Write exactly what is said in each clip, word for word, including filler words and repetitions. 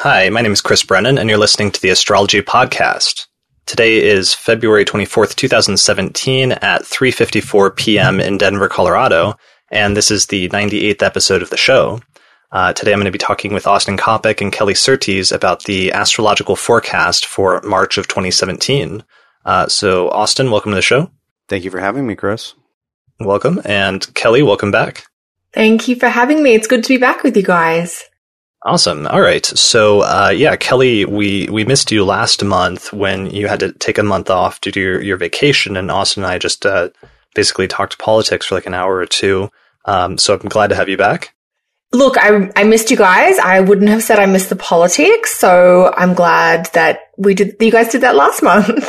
Hi, my name is Chris Brennan, and you're listening to the Astrology Podcast. Today is February twenty-fourth, twenty seventeen at three fifty-four p.m. in Denver, Colorado, and this is the ninety-eighth episode of the show. Uh, today I'm going to be talking with Austin Coppock and Kelly Surtees about the astrological forecast for March of twenty seventeen. Uh, so, Austin, welcome to the show. Thank you for having me, Chris. Welcome. And Kelly, welcome back. Thank you for having me. It's good to be back with you guys. Awesome. All right. So, uh, yeah, Kelly, we, we missed you last month when you had to take a month off due to your, your vacation, and Austin and I just uh, basically talked politics for like an hour or two. Um, so I'm glad to have you back. Look, I, I missed you guys. I wouldn't have said I missed the politics, so I'm glad that we did. You guys did that last month.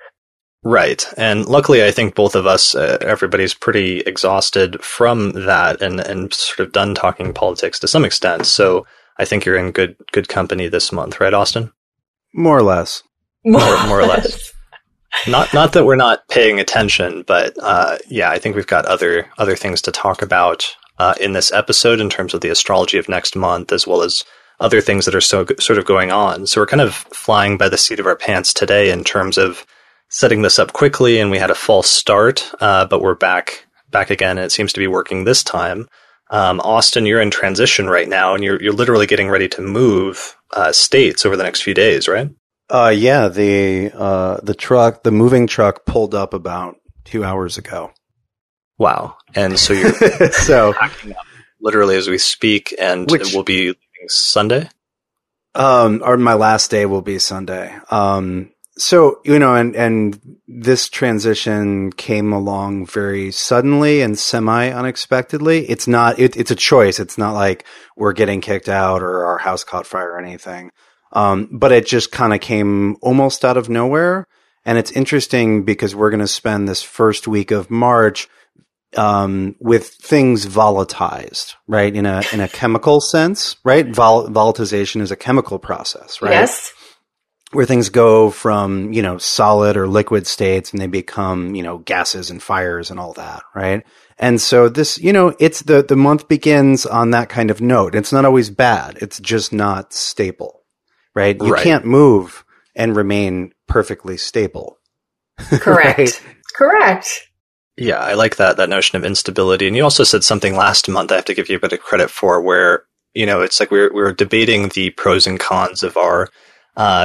Right. And luckily, I think both of us, uh, everybody's pretty exhausted from that and, and sort of done talking politics to some extent. So I think you're in good good company this month, right, Austin? More or less. More, more or less. Not not that we're not paying attention, but uh, yeah, I think we've got other other things to talk about uh, in this episode in terms of the astrology of next month, as well as other things that are so sort of going on. So we're kind of flying by the seat of our pants today in terms of setting this up quickly, and we had a false start, uh, but we're back back again, and it seems to be working this time. Um, Austin, you're in transition right now, and you're you're literally getting ready to move uh, states over the next few days, right? Uh, yeah, the uh, the truck, the moving truck, pulled up about two hours ago. Wow! And so you're so packing up literally as we speak, and which, it will be Sunday. Um, or my last day will be Sunday. Um. So, you know, and, and this transition came along very suddenly and semi-unexpectedly. It's not, it, it's a choice. It's not like we're getting kicked out or our house caught fire or anything. Um, but it just kind of came almost out of nowhere. And it's interesting because we're going to spend this first week of March, um, with things volatilized, right? In a, in a chemical sense, right? Vol- volatilization is a chemical process, right? Yes. Where things go from, you know, solid or liquid states and they become, you know, gases and fires and all that, right? And so this, you know, it's the, the month begins on that kind of note. It's not always bad. It's just not stable, right? You right. can't move and remain perfectly stable. Correct. Right? Correct. Yeah, I like that, that notion of instability. And you also said something last month I have to give you a bit of credit for where, you know, it's like we we're, we we're debating the pros and cons of our, uh,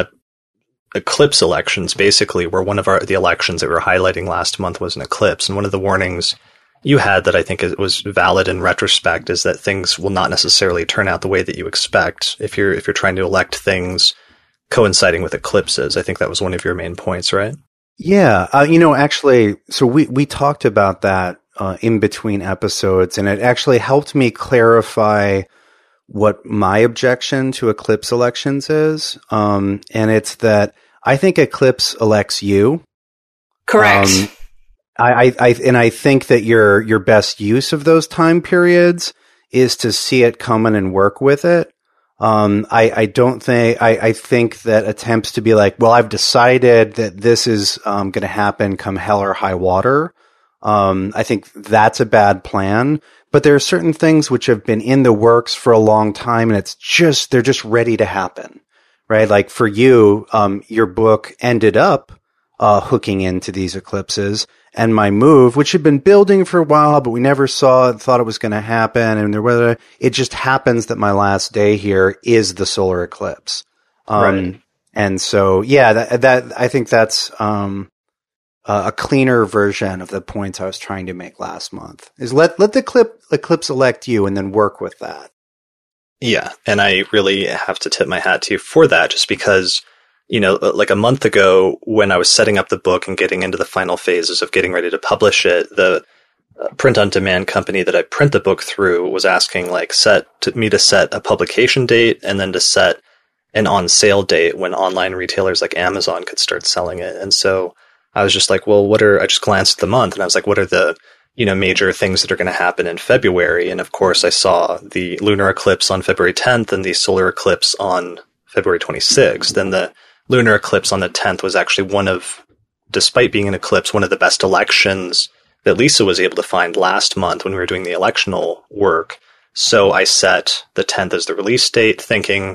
eclipse elections, basically, where one of our the elections that we were highlighting last month was an eclipse. And one of the warnings you had that I think is, was valid in retrospect is that things will not necessarily turn out the way that you expect if you're if you're trying to elect things coinciding with eclipses. I think that was one of your main points, right? Yeah. Uh, you know, actually, so we, we talked about that uh, in between episodes, and it actually helped me clarify what my objection to eclipse elections is. Um, and it's that I think eclipse elects you. Correct. Um, I, I, I, and I think that your, your best use of those time periods is to see it coming and work with it. Um, I, I don't think, I, I think that attempts to be like, well, I've decided that this is, um, going to happen come hell or high water. Um, I think that's a bad plan. But there are certain things which have been in the works for a long time, and it's just, they're just ready to happen, right? Like for you, um, your book ended up, uh, hooking into these eclipses, and my move, which had been building for a while, but we never saw it, thought it was going to happen. And there whether it just happens that my last day here is the solar eclipse. Um, right. and so, yeah, that, that, I think that's, um, Uh, a cleaner version of the points I was trying to make last month is let, let the clip, eclipse elect you and then work with that. Yeah. And I really have to tip my hat to you for that, just because, you know, like a month ago when I was setting up the book and getting into the final phases of getting ready to publish it, the uh, print on demand company that I print the book through was asking like set to me to set a publication date and then to set an on sale date when online retailers like Amazon could start selling it. And so I was just like, well, what are, I just glanced at the month and I was like, what are the, you know, major things that are going to happen in February? And of course I saw the lunar eclipse on February tenth and the solar eclipse on February twenty-sixth. Then the lunar eclipse on the tenth was actually one of, despite being an eclipse, one of the best elections that Lisa was able to find last month when we were doing the electional work. So I set the tenth as the release date, thinking,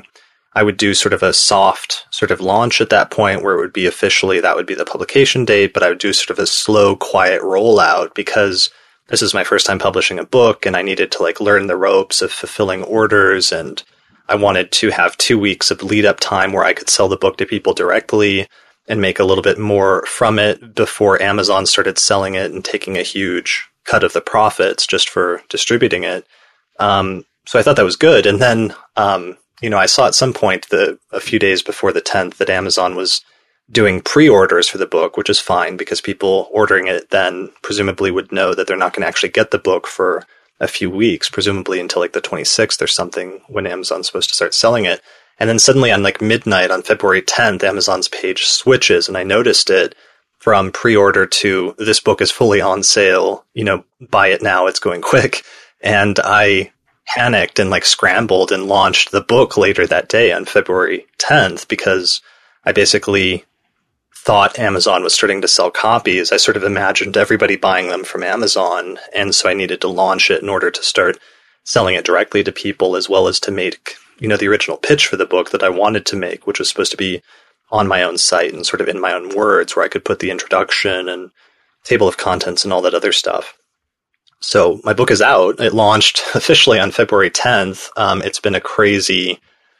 I would do sort of a soft sort of launch at that point where it would be officially, that would be the publication date, but I would do sort of a slow, quiet rollout because this is my first time publishing a book and I needed to like learn the ropes of fulfilling orders, and I wanted to have two weeks of lead up time where I could sell the book to people directly and make a little bit more from it before Amazon started selling it and taking a huge cut of the profits just for distributing it. Um, so I thought that was good. And then, um, you know, I saw at some point the, a few days before the tenth that Amazon was doing pre-orders for the book, which is fine because people ordering it then presumably would know that they're not going to actually get the book for a few weeks, presumably until like the twenty-sixth or something when Amazon's supposed to start selling it. And then suddenly on like midnight on February tenth, Amazon's page switches and I noticed it from pre-order to this book is fully on sale, you know, buy it now, it's going quick. And I panicked and like scrambled and launched the book later that day on February tenth because I basically thought Amazon was starting to sell copies. I sort of imagined everybody buying them from Amazon. And so I needed to launch it in order to start selling it directly to people as well as to make, you know, the original pitch for the book that I wanted to make, which was supposed to be on my own site and sort of in my own words where I could put the introduction and table of contents and all that other stuff. So my book is out. It launched officially on February tenth. Um, it's been a crazy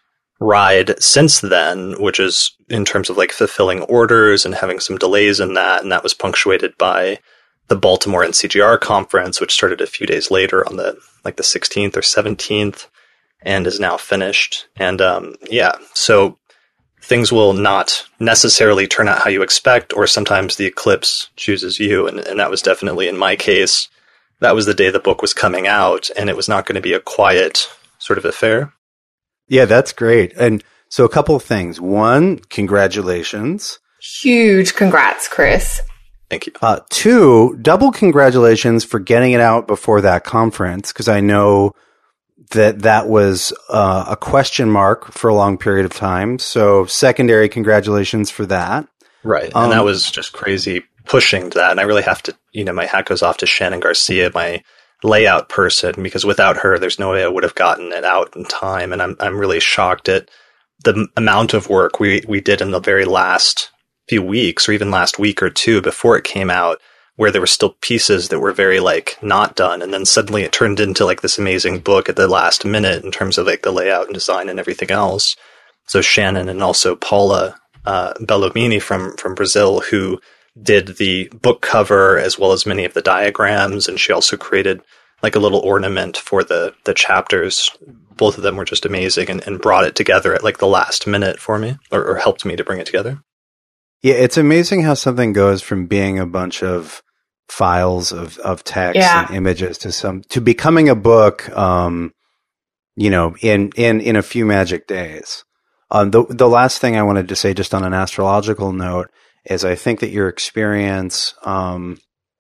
ride since then, which is in terms of like fulfilling orders and having some delays in that. And that was punctuated by the Baltimore N C G R conference, which started a few days later on the like the sixteenth or seventeenth and is now finished. And um, yeah, so things will not necessarily turn out how you expect, or sometimes the eclipse chooses you. And, and that was definitely in my case. That was the day the book was coming out, and it was not going to be a quiet sort of affair. Yeah, that's great. And so a couple of things. One, congratulations. Huge congrats, Chris. Thank you. Uh, two, double congratulations for getting it out before that conference, because I know that that was uh, a question mark for a long period of time. So secondary congratulations for that. Right. Um, and that was just crazy pushing that. And I really have to, you know, my hat goes off to Shannon Garcia, my layout person, because without her, there's no way I would have gotten it out in time. And I'm I'm really shocked at the m- amount of work we, we did in the very last few weeks, or even last week or two before it came out, where there were still pieces that were very like not done. And then suddenly it turned into like this amazing book at the last minute in terms of like the layout and design and everything else. So Shannon and also Paula uh, Bellomini from, from Brazil, who did the book cover as well as many of the diagrams, and she also created like a little ornament for the the chapters. Both of them were just amazing and, and brought it together at like the last minute for me, or, or helped me to bring it together. Yeah, it's amazing how something goes from being a bunch of files of, of text yeah. and images to some to becoming a book, um, you know, in, in, in a few magic days. Um, the the last thing I wanted to say, just on an astrological note, is I think that your experience um,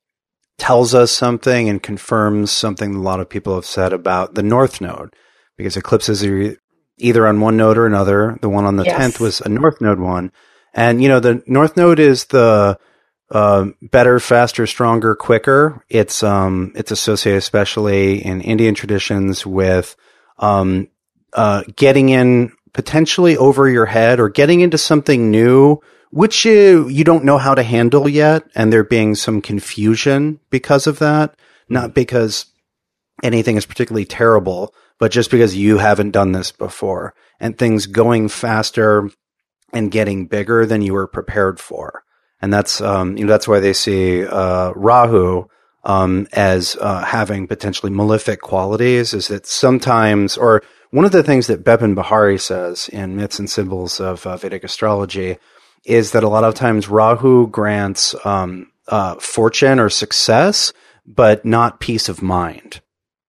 tells us something and confirms something a lot of people have said about the North Node, because eclipses are either on one node or another. The one on the yes. tenth was a North Node one. And, you know, the North Node is the uh, better, faster, stronger, quicker. It's um, it's associated, especially in Indian traditions, with um, uh, getting in potentially over your head or getting into something new, which you, you don't know how to handle yet, and there being some confusion because of that. Not because anything is particularly terrible, but just because you haven't done this before, and things going faster and getting bigger than you were prepared for. And that's, um, you know, that's why they see, uh, Rahu, um, as, uh, having potentially malefic qualities, is that sometimes, or one of the things that Bepin Bahari says in Myths and Symbols of uh, Vedic Astrology is that a lot of times Rahu grants, um, uh, fortune or success, but not peace of mind.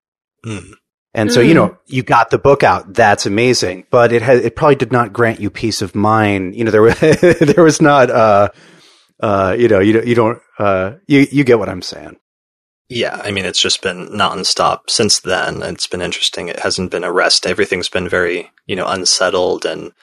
Mm. And so, you know, you got the book out. That's amazing. But it had, it probably did not grant you peace of mind. You know, there was, there was not, uh, uh, you know, you, you don't, uh, you, you get what I'm saying. Yeah. I mean, it's just been nonstop since then. It's been interesting. It hasn't been a rest. Everything's been very, you know, unsettled, and,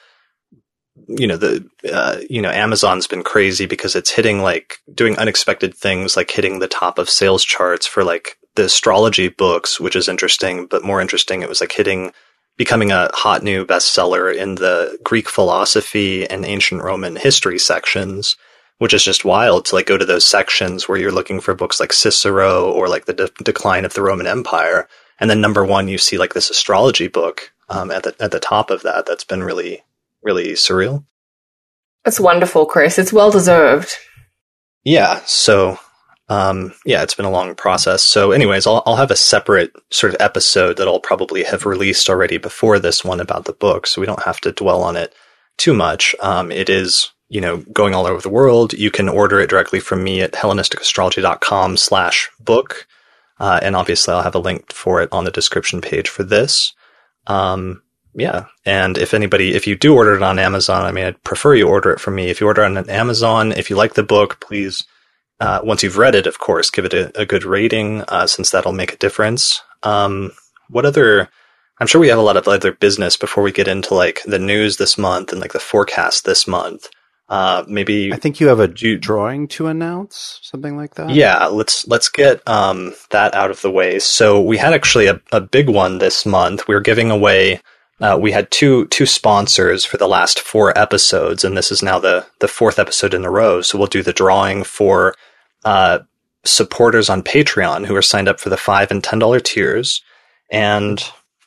you know, the, uh, you know, Amazon's been crazy because it's hitting like doing unexpected things, like hitting the top of sales charts for like the astrology books, which is interesting, but more interesting, it was like hitting becoming a hot new bestseller in the Greek philosophy and ancient Roman history sections, which is just wild to like go to those sections where you're looking for books like Cicero or like the de- decline of the Roman Empire. And then number one, you see like this astrology book um, at the at the top of that. That's been really, really surreal. That's wonderful, Chris. It's well deserved. Yeah. So, um, yeah, it's been a long process. So anyways, I'll, I'll have a separate sort of episode that I'll probably have released already before this one about the book. So we don't have to dwell on it too much. Um, it is, you know, going all over the world. You can order it directly from me at HellenistiCastrology.com slash book. Uh, and obviously I'll have a link for it on the description page for this. Um, yeah. And if anybody, if you do order it on Amazon, I mean, I'd prefer you order it from me. If you order it on Amazon, if you like the book, please, uh, once you've read it, of course, give it a, a good rating, uh, since that'll make a difference. Um, what other, I'm sure we have a lot of other business before we get into like the news this month and like the forecast this month. Uh, maybe I think you have a you, drawing to announce, something like that. Yeah, let's let's get um, that out of the way. So we had actually a, a big one this month. We were giving away. Uh, we had two two sponsors for the last four episodes, and this is now the the fourth episode in a row. So we'll do the drawing for uh, supporters on Patreon who are signed up for the five and ten dollar tiers. And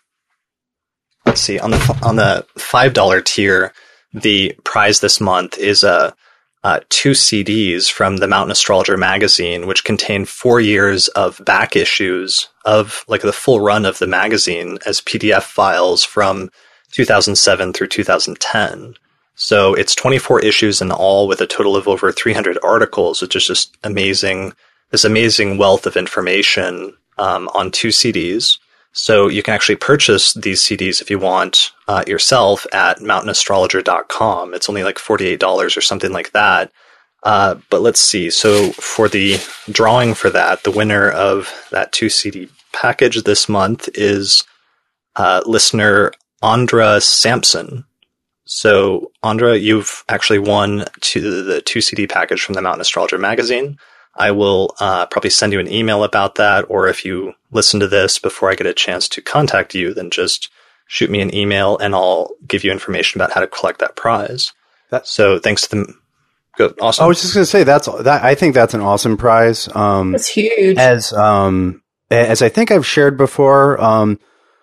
let's see, on the on the five dollar tier, the prize this month is a uh, two C Ds from the Mountain Astrologer magazine, which contain four years of back issues of like the full run of the magazine as P D F files from two thousand seven through two thousand ten. So it's twenty-four issues in all with a total of over three hundred articles, which is just amazing. This amazing wealth of information um, on two C Ds. So you can actually purchase these C Ds if you want uh, yourself at mountain astrologer dot com. It's only like forty-eight dollars or something like that. Uh, but let's see. So for the drawing for that, the winner of that two C D package this month is uh, listener Andra Sampson. So Andra, you've actually won to the two C D package from the Mountain Astrologer magazine. I will uh, probably send you an email about that, or if you listen to this before I get a chance to contact you, then just shoot me an email and I'll give you information about how to collect that prize. That, so thanks to them. Good. Awesome. I was just going to say that's that. I think that's an awesome prize. Um, that's huge. As um, as I think I've shared before, um,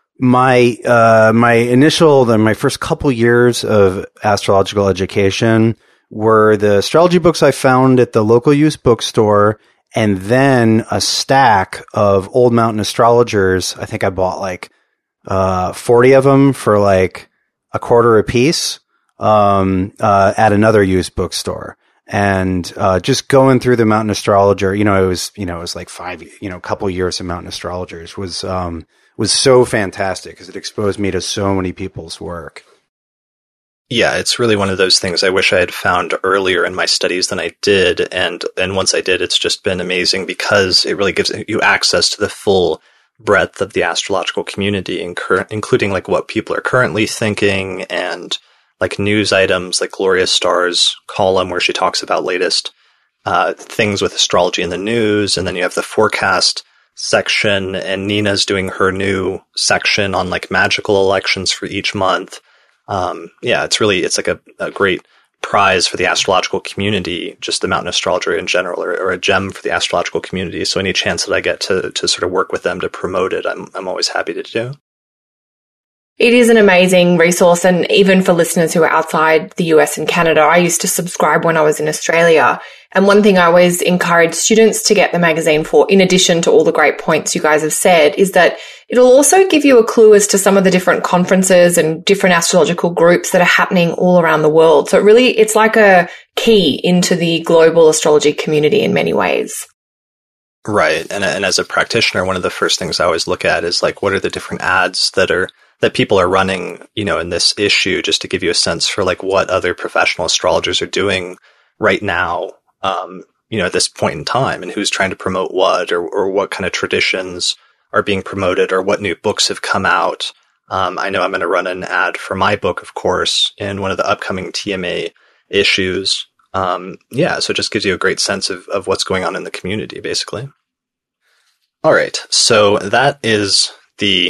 my uh, my initial, the, my first couple years of astrological education were the astrology books I found at the local used bookstore, and then a stack of Old Mountain Astrologers. I think I bought like uh, forty of them for like a quarter a piece um, uh, at another used bookstore. And uh, just going through the Mountain Astrologer, you know, it was, you know, it was like five, you know, a couple years of Mountain Astrologers was um, was so fantastic because it exposed me to so many people's work. Yeah, it's really one of those things I wish I had found earlier in my studies than I did. And and once I did, it's just been amazing because it really gives you access to the full breadth of the astrological community, incur- including like what people are currently thinking and like news items like Gloria Starr's column where she talks about latest uh, things with astrology in the news. And then you have the forecast section, and Nina's doing her new section on like magical elections for each month. Um, yeah, it's really, it's like a, a great prize for the astrological community, just the Mountain Astrologer in general, or, or a gem for the astrological community. So any chance that I get to, to sort of work with them to promote it, I'm, I'm always happy to do. It is an amazing resource. And even for listeners who are outside the U S and Canada, I used to subscribe when I was in Australia. And one thing I always encourage students to get the magazine for, in addition to all the great points you guys have said, is that it'll also give you a clue as to some of the different conferences and different astrological groups that are happening all around the world. So it really, it's like a key into the global astrology community in many ways. Right. And, and as a practitioner, one of the first things I always look at is like, what are the different ads that are, that people are running, you know, in this issue, just to give you a sense for like what other professional astrologers are doing right now. Um, you know, at this point in time, and who's trying to promote what, or, or what kind of traditions are being promoted, or what new books have come out. Um, I know I'm going to run an ad for my book, of course, in one of the upcoming T M A issues. Um, yeah, so it just gives you a great sense of, of what's going on in the community, basically. All right, so that is the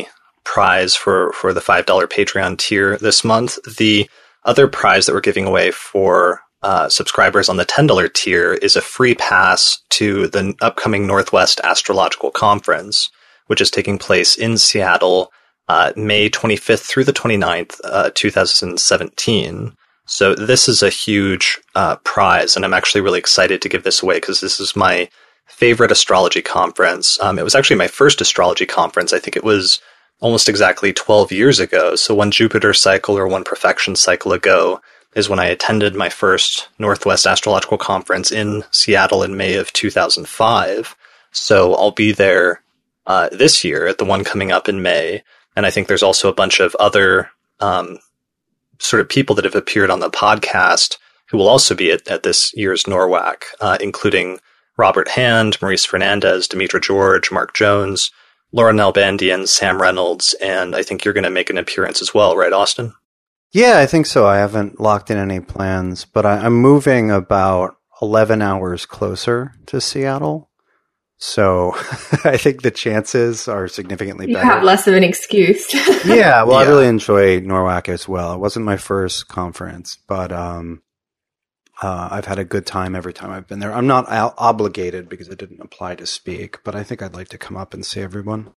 prize for, for the five dollars Patreon tier this month. The other prize that we're giving away for uh, subscribers on the ten dollars tier is a free pass to the upcoming Northwest Astrological Conference, which is taking place in Seattle, uh, May twenty-fifth through the twenty-ninth, uh, two thousand seventeen. So this is a huge uh, prize, and I'm actually really excited to give this away because this is my favorite astrology conference. Um, it was actually my first astrology conference. I think it was almost exactly twelve years ago. So one Jupiter cycle or one profection cycle ago is when I attended my first Northwest Astrological Conference in Seattle in May of two thousand five. So I'll be there uh, this year at the one coming up in May. And I think there's also a bunch of other um sort of people that have appeared on the podcast who will also be at, at this year's NORWAC, uh, including Robert Hand, Maurice Fernandez, Demetra George, Mark Jones, Laura Nalbandian, Sam Reynolds, and I think you're going to make an appearance as well, right, Austin? Yeah, I think so. I haven't locked in any plans, but I, I'm moving about eleven hours closer to Seattle. So I think the chances are significantly you better. You have less of an excuse. yeah, well, yeah. I really enjoy NORWAC as well. It wasn't my first conference, but um, uh, I've had a good time every time I've been there. I'm not o- obligated because it didn't apply to speak, but I think I'd like to come up and see everyone.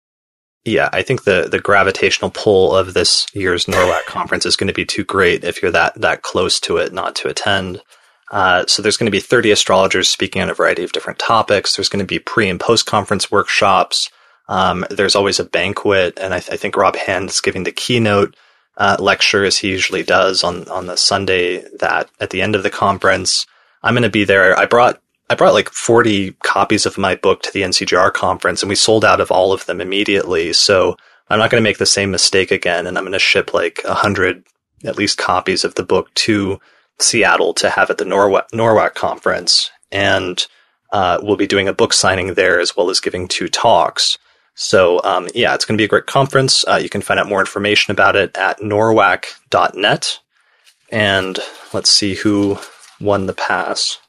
Yeah, I think the, the gravitational pull of this year's NORWAC conference is going to be too great if you're that, that close to it not to attend. Uh, so there's going to be thirty astrologers speaking on a variety of different topics. There's going to be pre and post conference workshops. Um, there's always a banquet, and I, th- I think Rob Hand is giving the keynote uh, lecture as he usually does on on the Sunday that at the end of the conference. I'm going to be there. I brought I brought like forty copies of my book to the N C G R conference, and we sold out of all of them immediately. So I'm not going to make the same mistake again, and I'm going to ship like a hundred at least copies of the book to Seattle to have at the NORWAC, NORWAC conference. And uh, we'll be doing a book signing there as well as giving two talks. So um, yeah, it's going to be a great conference. Uh, you can find out more information about it at norwac dot net. And let's see who won the pass.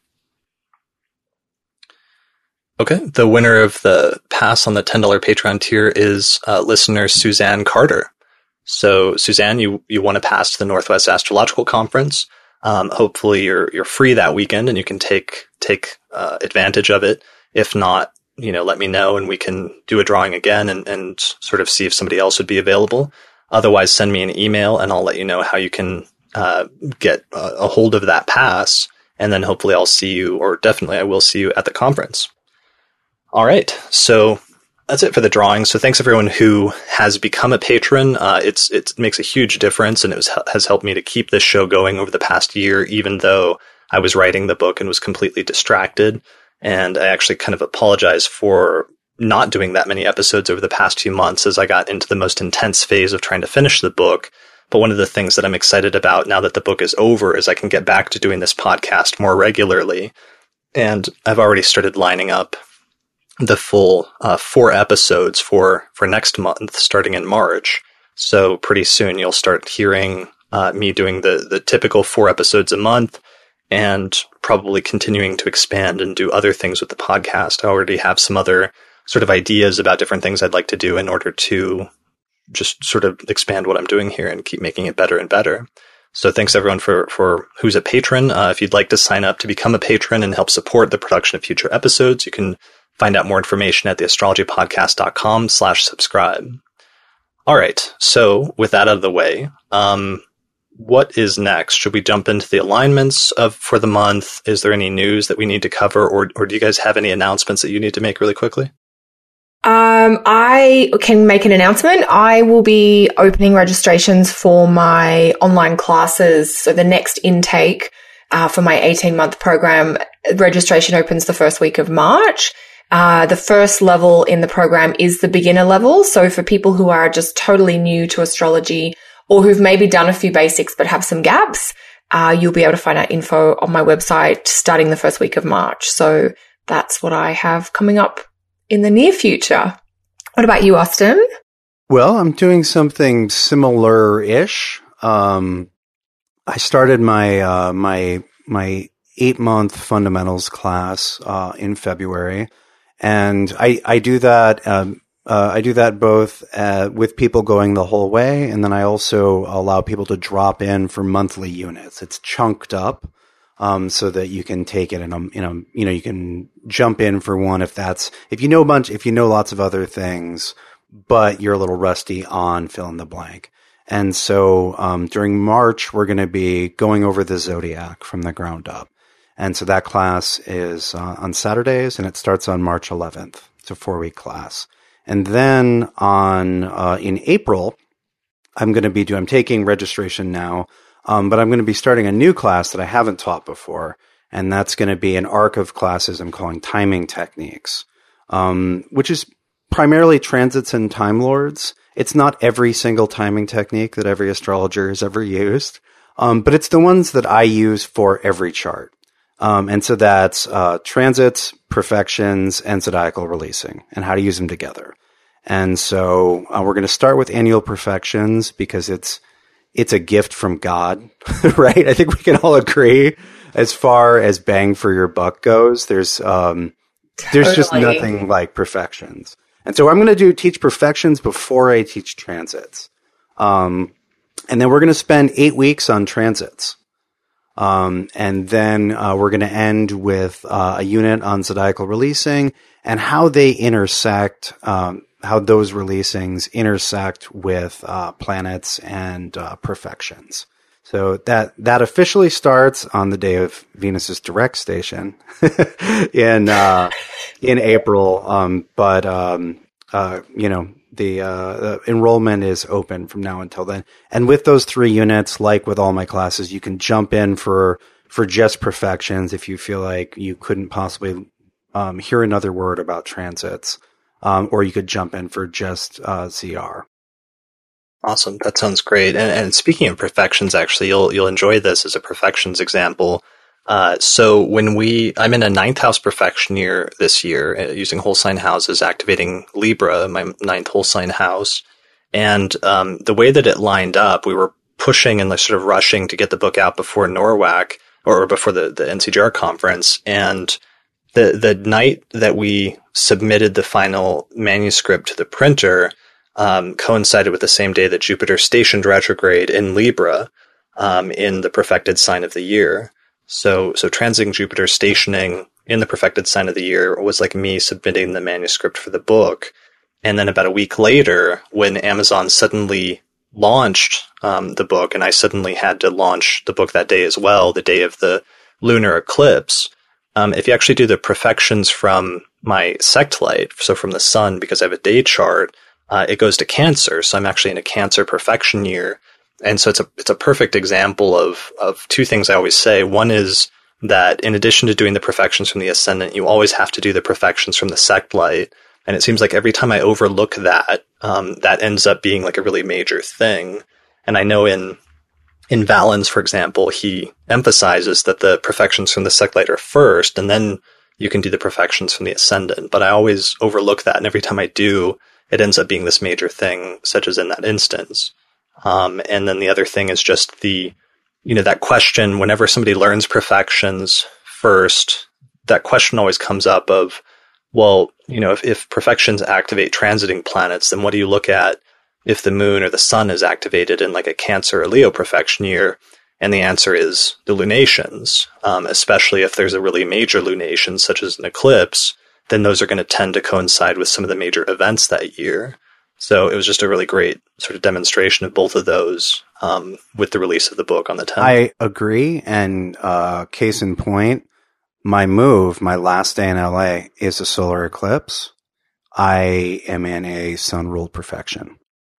Okay, the winner of the pass on the ten dollars Patreon tier is uh, listener Suzanne Carter. So Suzanne, you, you won a pass to the Northwest Astrological Conference. Um, hopefully you're, you're free that weekend and you can take, take, uh, advantage of it. If not, you know, let me know and we can do a drawing again and, and sort of see if somebody else would be available. Otherwise, send me an email and I'll let you know how you can, uh, get a, a hold of that pass. And then hopefully I'll see you, or definitely I will see you at the conference. All right. So that's it for the drawing. So thanks everyone who has become a patron. Uh, it's, it makes a huge difference and it was, has helped me to keep this show going over the past year, even though I was writing the book and was completely distracted. And I actually kind of apologize for not doing that many episodes over the past few months as I got into the most intense phase of trying to finish the book. But one of the things that I'm excited about now that the book is over is I can get back to doing this podcast more regularly. And I've already started lining up the full uh, four episodes for, for next month, starting in March. So pretty soon you'll start hearing uh, me doing the, the typical four episodes a month and probably continuing to expand and do other things with the podcast. I already have some other sort of ideas about different things I'd like to do in order to just sort of expand what I'm doing here and keep making it better and better. So thanks everyone for, for who's a patron. Uh, if you'd like to sign up to become a patron and help support the production of future episodes, you can find out more information at theastrologypodcast.com slash subscribe. All right. So with that out of the way, um, what is next? Should we jump into the alignments of for the month? Is there any news that we need to cover, or or do you guys have any announcements that you need to make really quickly? Um, I can make an announcement. I will be opening registrations for my online classes. So the next intake uh, for my eighteen-month program, registration opens the first week of March. Uh, the first level in the program is the beginner level. So for people who are just totally new to astrology or who've maybe done a few basics but have some gaps, uh, you'll be able to find out info on my website starting the first week of March. So that's what I have coming up in the near future. What about you, Austin? Well, I'm doing something similar-ish. Um, I started my, uh, my, my eight-month fundamentals class, uh, in February. And I, I do that, um, uh, I do that both uh, with people going the whole way, and then I also allow people to drop in for monthly units. It's chunked up um, so that you can take it in a, you know, you know, you can jump in for one if that's if you know a bunch, if you know lots of other things, but you're a little rusty on fill in the blank. And so um, during March, we're going to be going over the Zodiac from the ground up. And so that class is uh, on Saturdays, and it starts on March eleventh. It's a four-week class. And then on uh, in April, I'm going to be doing, I'm taking registration now, um, but I'm going to be starting a new class that I haven't taught before. And that's going to be an arc of classes I'm calling Timing Techniques, um, which is primarily transits and time lords. It's not every single timing technique that every astrologer has ever used, um, but it's the ones that I use for every chart. Um, and so that's uh, transits, perfections, and zodiacal releasing, and how to use them together. And so uh, we're going to start with annual perfections because it's it's a gift from God, right? I think we can all agree as far as bang for your buck goes. There's um, there's totally. just nothing like perfections. And so I'm going to do teach perfections before I teach transits. Um, and then we're going to spend eight weeks on transits. Um, and then uh, we're going to end with uh, a unit on zodiacal releasing and how they intersect, um, how those releasings intersect with uh, planets and uh, perfections. So that that officially starts on the day of Venus's direct station in uh, in April. Um, but um, uh, you know the, uh, the enrollment is open from now until then. And with those three units, like with all my classes, you can jump in for for just perfections if you feel like you couldn't possibly um, hear another word about transits, um, or you could jump in for just uh, Z R. Awesome. That sounds great. And, and speaking of perfections, actually, you'll you'll enjoy this as a perfections example. Uh, so when we, I'm in a ninth house perfection year this year, uh, using whole sign houses, activating Libra, my ninth whole sign house. And um, the way that it lined up, we were pushing and like sort of rushing to get the book out before NORWAC or before the, the N C G R conference. And the the night that we submitted the final manuscript to the printer, Um, coincided with the same day that Jupiter stationed retrograde in Libra, um, in the perfected sign of the year. So, so transiting Jupiter stationing in the perfected sign of the year was like me submitting the manuscript for the book. And then about a week later, when Amazon suddenly launched, um, the book, and I suddenly had to launch the book that day as well, the day of the lunar eclipse. Um, if you actually do the perfections from my sect light, so from the sun, because I have a day chart, Uh, it goes to Cancer, so I'm actually in a Cancer perfection year, and so it's a it's a perfect example of of two things I always say. One is that in addition to doing the perfections from the ascendant, you always have to do the perfections from the sect light, and it seems like every time I overlook that, um, that ends up being like a really major thing. And I know in in Valens, for example, he emphasizes that the perfections from the sect light are first, and then you can do the perfections from the ascendant. But I always overlook that, and every time I do, it ends up being this major thing, such as in that instance. Um, and then the other thing is just the, you know, that question, whenever somebody learns perfections first, that question always comes up of, well, you know, if, if perfections activate transiting planets, then what do you look at if the moon or the sun is activated in like a Cancer or Leo perfection year? And the answer is the lunations, um, especially if there's a really major lunation, such as an eclipse. Then those are going to tend to coincide with some of the major events that year. So it was just a really great sort of demonstration of both of those um, with the release of the book on the tenth. I agree. And uh, case in point, my move, my last day in L A is a solar eclipse. I am in a sun-ruled perfection.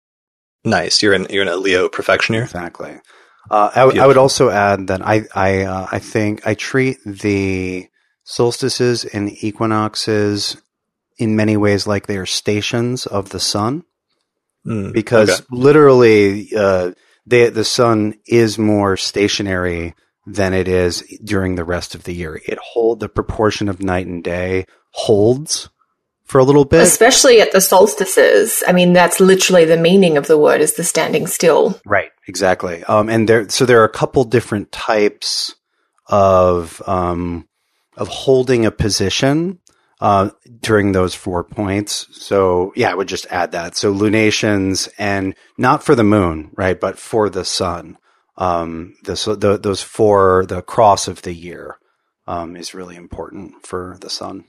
Nice. You're in you're in a Leo perfection year? Exactly. Uh, I, w- I would also add that I I uh, I think I treat the solstices and equinoxes in many ways like they are stations of the sun, mm, because okay. literally uh, they, the sun is more stationary than it is during the rest of the year. It hold the proportion of night and day holds for a little bit, especially at the solstices. I mean, that's literally the meaning of the word, is the standing still. Right, exactly. Um, and there, so there are a couple different types of um, of holding a position. uh, during those four points. So yeah, I would just add that. So lunations, and not for the moon, right, but for the sun. Um, the, so the, those four, the cross of the year, um, is really important for the sun.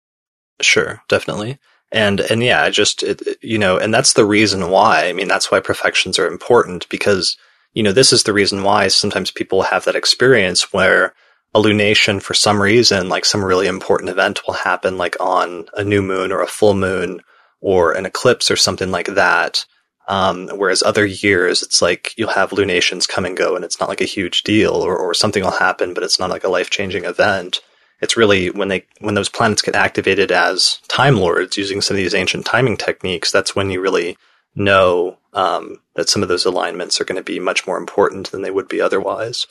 Sure, definitely. And, and yeah, I just, it, you know, and that's the reason why, I mean, that's why profections are important, because, you know, this is the reason why sometimes people have that experience where a lunation, for some reason, like some really important event will happen, like on a new moon or a full moon or an eclipse or something like that. Um, whereas other years, it's like you'll have lunations come and go and it's not like a huge deal, or, or something will happen, but it's not like a life-changing event. It's really when they, when those planets get activated as Time Lords using some of these ancient timing techniques, that's when you really know, um, that some of those alignments are going to be much more important than they would be otherwise.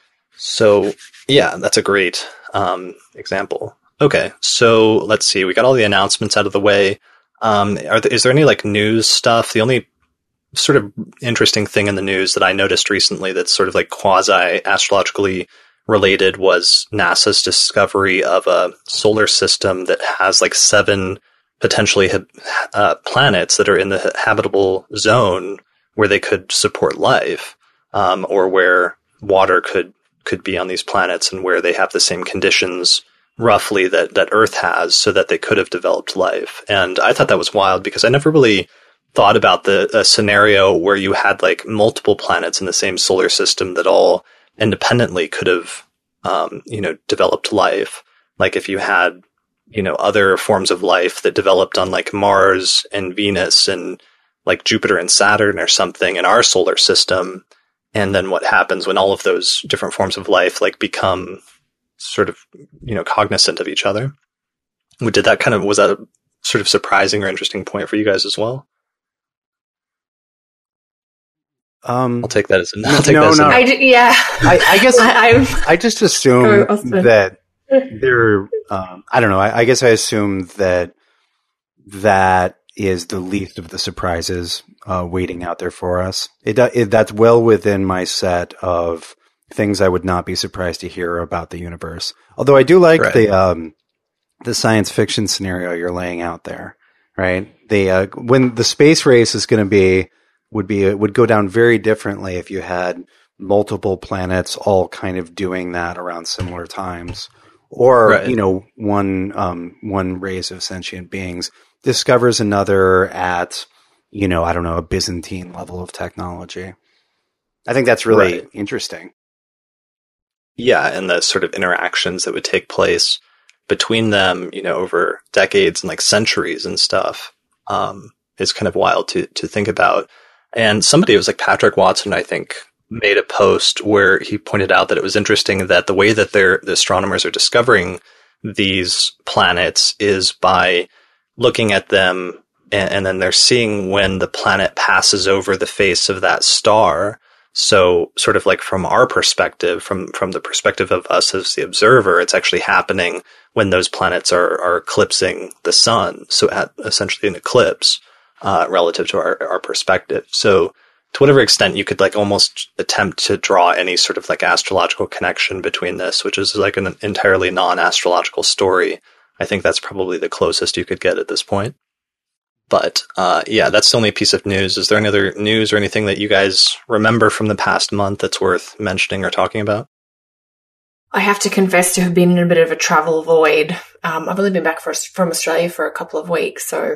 So yeah, that's a great, um, example. Okay. So let's see. We got all the announcements out of the way. Um, are there, is there any like news stuff? The only sort of interesting thing in the news that I noticed recently that's sort of like quasi astrologically related was NASA's discovery of a solar system that has like seven potentially uh, planets that are in the habitable zone where they could support life, um, or where water could could be on these planets, and where they have the same conditions roughly that, that Earth has, so that they could have developed life. And I thought that was wild because I never really thought about the a scenario where you had like multiple planets in the same solar system that all independently could have, um, you know, developed life. Like if you had, you know, other forms of life that developed on like Mars and Venus and like Jupiter and Saturn or something in our solar system. And then what happens when all of those different forms of life like become sort of, you know, cognizant of each other? Did that kind of, was that a sort of surprising or interesting point for you guys as well? Um, I'll take that as a, I'll take no, that as no. a, I d- yeah. I, I guess I, I just assume that there, um, I don't know. I, I guess I assume that that is the least of the surprises uh, waiting out there for us. It, it that's well within my set of things I would not be surprised to hear about the universe. Although I do like right. the um, the science fiction scenario you're laying out there, right? The uh, when the space race is going to be would be would go down very differently if you had multiple planets all kind of doing that around similar times, or right. you know, one um, one race of sentient beings discovers another at, you know, I don't know, a Byzantine level of technology. I think that's really right. interesting. Yeah, and the sort of interactions that would take place between them, you know, over decades and like centuries and stuff, um, is kind of wild to to think about. And somebody, it was like Patrick Watson, I think, made a post where he pointed out that it was interesting that the way that they're, the astronomers are discovering these planets is by looking at them, and, and then they're seeing when the planet passes over the face of that star. So sort of like from our perspective, from, from the perspective of us as the observer, it's actually happening when those planets are, are eclipsing the sun. So at essentially an eclipse, uh, relative to our, our perspective. So to whatever extent you could like almost attempt to draw any sort of like astrological connection between this, which is like an entirely non-astrological story, I think that's probably the closest you could get at this point. But uh, yeah, that's the only piece of news. Is there any other news or anything that you guys remember from the past month that's worth mentioning or talking about? I have to confess to have been in a bit of a travel void. Um, I've only been back for, from Australia for a couple of weeks, so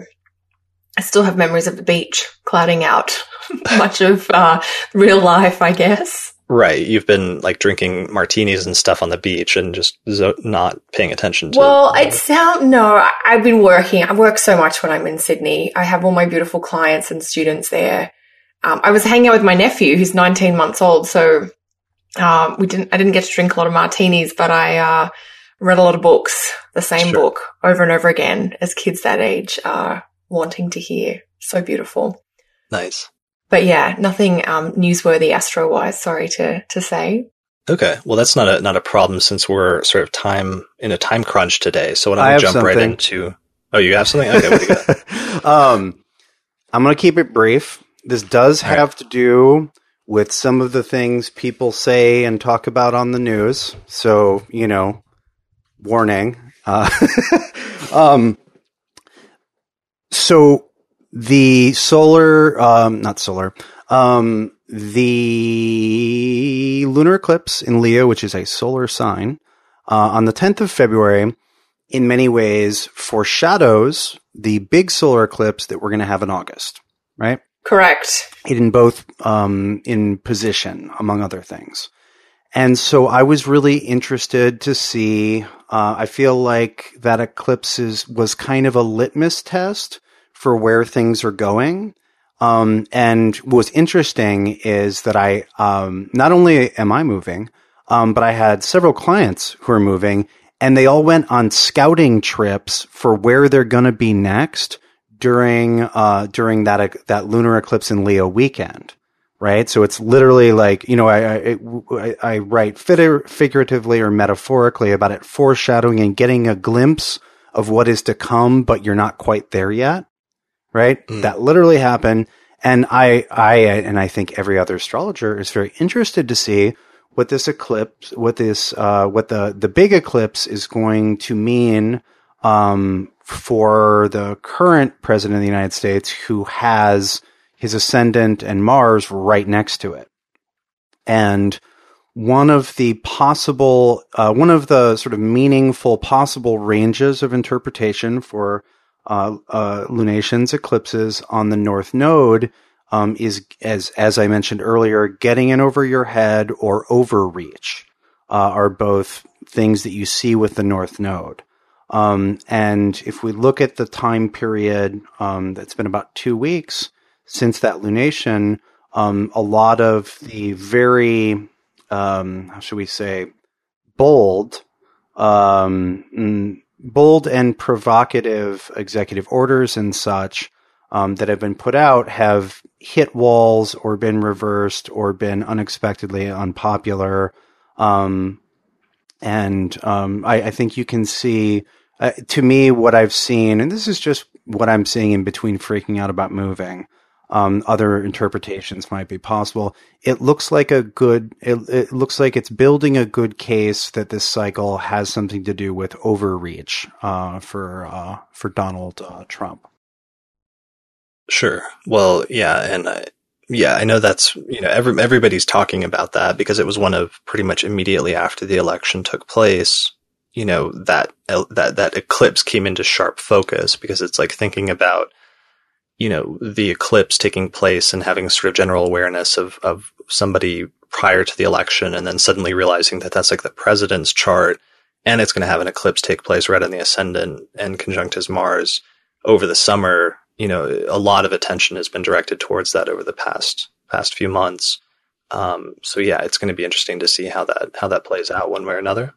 I still have memories of the beach clouding out much of uh, real life, I guess. Right. You've been like drinking martinis and stuff on the beach and just zo- not paying attention to Well, it sound no, I've been working. I work so much when I'm in Sydney. I have all my beautiful clients and students there. Um, I was hanging out with my nephew who's nineteen months old. So um, we didn't, I didn't get to drink a lot of martinis, but I uh, read a lot of books, the same sure. book over and over again as kids that age are wanting to hear. So beautiful. Nice. But yeah, nothing um, newsworthy astro-wise, sorry to to say. Okay, well that's not a not a problem since we're sort of time in a time crunch today. So why don't we jump something. right into? Oh, you have something? Okay, what do you got? um, I'm going to keep it brief. This does All have right. to do with some of the things people say and talk about on the news. So you know, warning. Uh, um, so the solar, um, not solar, um, the lunar eclipse in Leo, which is a solar sign, uh, on the tenth of February, in many ways foreshadows the big solar eclipse that we're going to have in August, right? Correct. In both, um, in position, among other things. And so I was really interested to see, uh, I feel like that eclipse is, was kind of a litmus test for where things are going. Um, and what's interesting is that I, um, not only am I moving, um, but I had several clients who are moving, and they all went on scouting trips for where they're going to be next during, uh, during that, that lunar eclipse in Leo weekend. Right. So it's literally like, you know, I, I, I write figuratively or metaphorically about it foreshadowing and getting a glimpse of what is to come, but you're not quite there yet. Right. Mm. That literally happened. And I, I, and I think every other astrologer is very interested to see what this eclipse, what this, uh, what the, the big eclipse is going to mean, um, for the current president of the United States, who has his ascendant and Mars right next to it. And one of the possible, uh, one of the sort of meaningful possible ranges of interpretation for uh, uh, lunations, eclipses on the North Node um, is, as as I mentioned earlier, getting in over your head or overreach uh, are both things that you see with the North Node. Um, and if we look at the time period, um, that's been about two weeks since that lunation, um, a lot of the very, um, how should we say, bold, um, bold and provocative executive orders and such um, that have been put out have hit walls or been reversed or been unexpectedly unpopular. Um, and um, I, I think you can see, uh, to me, what I've seen, and this is just what I'm seeing in between freaking out about moving. Um, other interpretations might be possible. It looks like a good, it, it looks like it's building a good case that this cycle has something to do with overreach, uh, for, uh, for Donald uh, Trump. Sure. Well, yeah. And I, yeah, I know that's, you know, every, everybody's talking about that because it was one of pretty much immediately after the election took place, you know, that, that, that eclipse came into sharp focus because it's like thinking about, you know, the eclipse taking place and having sort of general awareness of, of somebody prior to the election and then suddenly realizing that that's like the president's chart and it's going to have an eclipse take place right on the ascendant and conjunct his Mars over the summer. You know, a lot of attention has been directed towards that over the past, past few months. Um, so yeah, it's going to be interesting to see how that, how that plays out one way or another.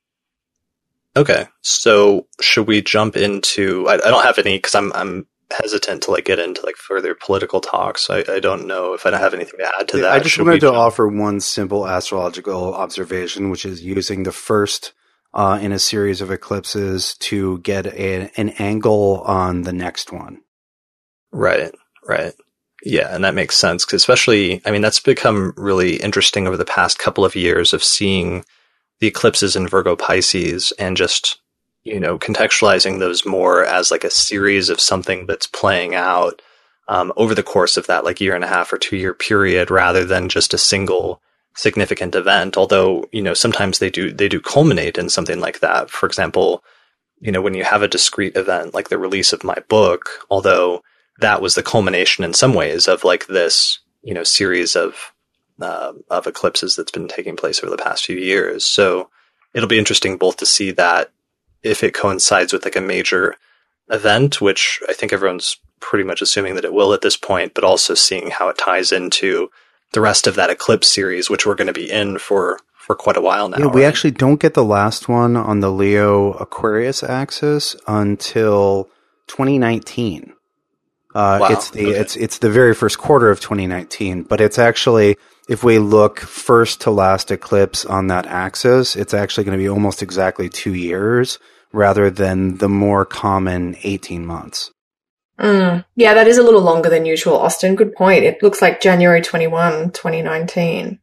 Okay. So should we jump into, I, I don't have any cause I'm, I'm, hesitant to like get into like further political talks. I, I don't know if I have anything to add to yeah, that. I just Should wanted to jump? offer one simple astrological observation, which is using the first uh, in a series of eclipses to get a, an angle on the next one. Right, right. Yeah, and that makes sense. 'Cause especially, I mean, that's become really interesting over the past couple of years of seeing the eclipses in Virgo Pisces and just, you know, contextualizing those more as like a series of something that's playing out um, over the course of that like year and a half or two year period rather than just a single significant event. Although, you know, sometimes they do, they do culminate in something like that. For example, you know, when you have a discrete event like the release of my book, although that was the culmination in some ways of like this, you know, series of, uh, of eclipses that's been taking place over the past few years. So it'll be interesting both to see that if it coincides with like a major event, which I think everyone's pretty much assuming that it will at this point, but also seeing how it ties into the rest of that eclipse series, which we're going to be in for, for quite a while now. Yeah, we right? actually don't get the last one on the Leo Aquarius axis until twenty nineteen. Uh, wow. it's the, okay. it's, it's the very first quarter of twenty nineteen, but it's actually, if we look first to last eclipse on that axis, it's actually going to be almost exactly two years rather than the more common eighteen months. Mm, yeah, that is a little longer than usual, Austin. Good point. It looks like January twenty-first, twenty nineteen.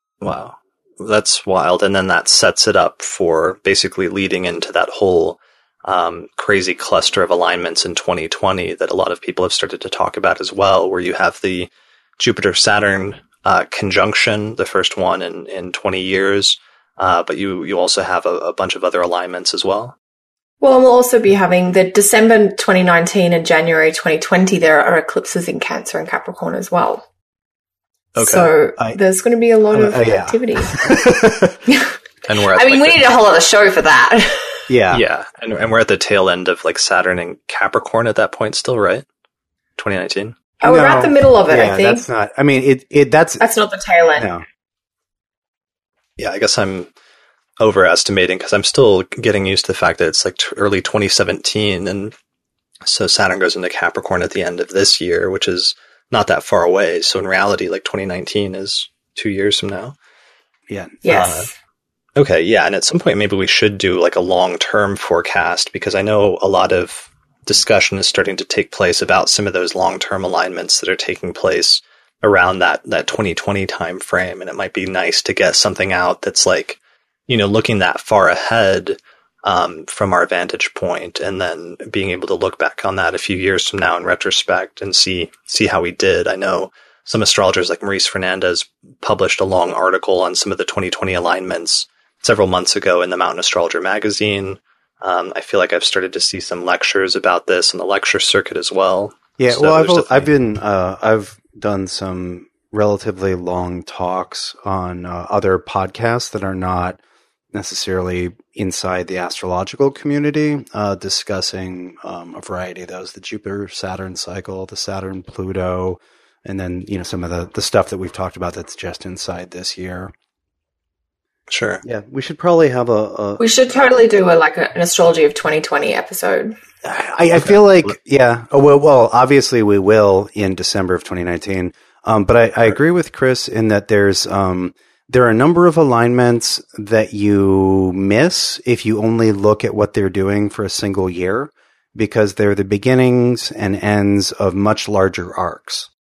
Wow. That's wild. And then that sets it up for basically leading into that whole um, crazy cluster of alignments in twenty twenty that a lot of people have started to talk about as well, where you have the Jupiter-Saturn uh, conjunction, the first one in, in twenty years, uh, but you, you also have a, a bunch of other alignments as well. Well, and we'll also be having the December twenty nineteen and January twenty twenty. There are eclipses in Cancer and Capricorn as well. Okay. So I, there's going to be a lot uh, of uh, yeah. activity. And we're at I mean, like we the, need a whole other show for that. Yeah. Yeah. And, and we're at the tail end of like Saturn and Capricorn at that point still, right? twenty nineteen. Oh, we're No. at the middle of it, Yeah, I think. that's not, I mean, it, it, that's, That's not the tail end. no. Yeah, I guess I'm overestimating because I'm still getting used to the fact that it's like t- early twenty seventeen. And so Saturn goes into Capricorn at the end of this year, which is not that far away. So in reality, like twenty nineteen is two years from now. Yeah. Yes. Uh, okay. Yeah. And at some point, maybe we should do like a long-term forecast because I know a lot of discussion is starting to take place about some of those long-term alignments that are taking place around that, that twenty twenty time frame. And it might be nice to get something out that's like, you know, looking that far ahead um, from our vantage point and then being able to look back on that a few years from now in retrospect and see, see how we did. I know some astrologers like Maurice Fernandez published a long article on some of the twenty twenty alignments several months ago in the Mountain Astrologer magazine. Um, I feel like I've started to see some lectures about this on the lecture circuit as well. Yeah, So well, there's I've definitely- I've been uh, I've done some relatively long talks on uh, other podcasts that are not necessarily inside the astrological community, uh, discussing um, a variety of those: the Jupiter Saturn cycle, the Saturn Pluto, and then you know some of the the stuff that we've talked about that's just inside this year. Sure. Yeah, we should probably have a. a We should totally do a like a, an astrology of twenty twenty episode. I, I feel like, yeah. Oh, well, well, obviously we will in December of twenty nineteen. Um, but I, I agree with Chris in that there's, um, there are a number of alignments that you miss if you only look at what they're doing for a single year, because they're the beginnings and ends of much larger arcs.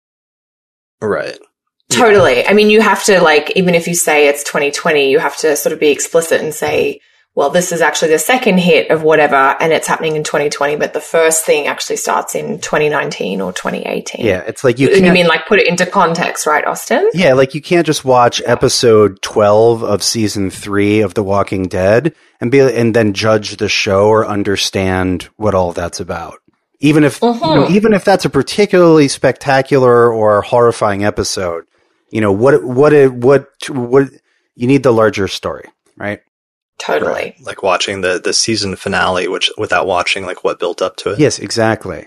Right. Totally. I mean, you have to like, even if you say it's twenty twenty, you have to sort of be explicit and say, well, this is actually the second hit of whatever, and it's happening in twenty twenty, but the first thing actually starts in twenty nineteen or twenty eighteen. Yeah, it's like you You, can't. you mean like put it into context, right, Austin? Yeah, like you can't just watch episode twelve of season three of The Walking Dead and be and then judge the show or understand what all that's about. Even if Mm-hmm. you know, even if that's a particularly spectacular or horrifying episode, you know what what it, what what you need the larger story, right? Totally. Right. Like watching the, the season finale, which without watching like what built up to it. Yes, exactly.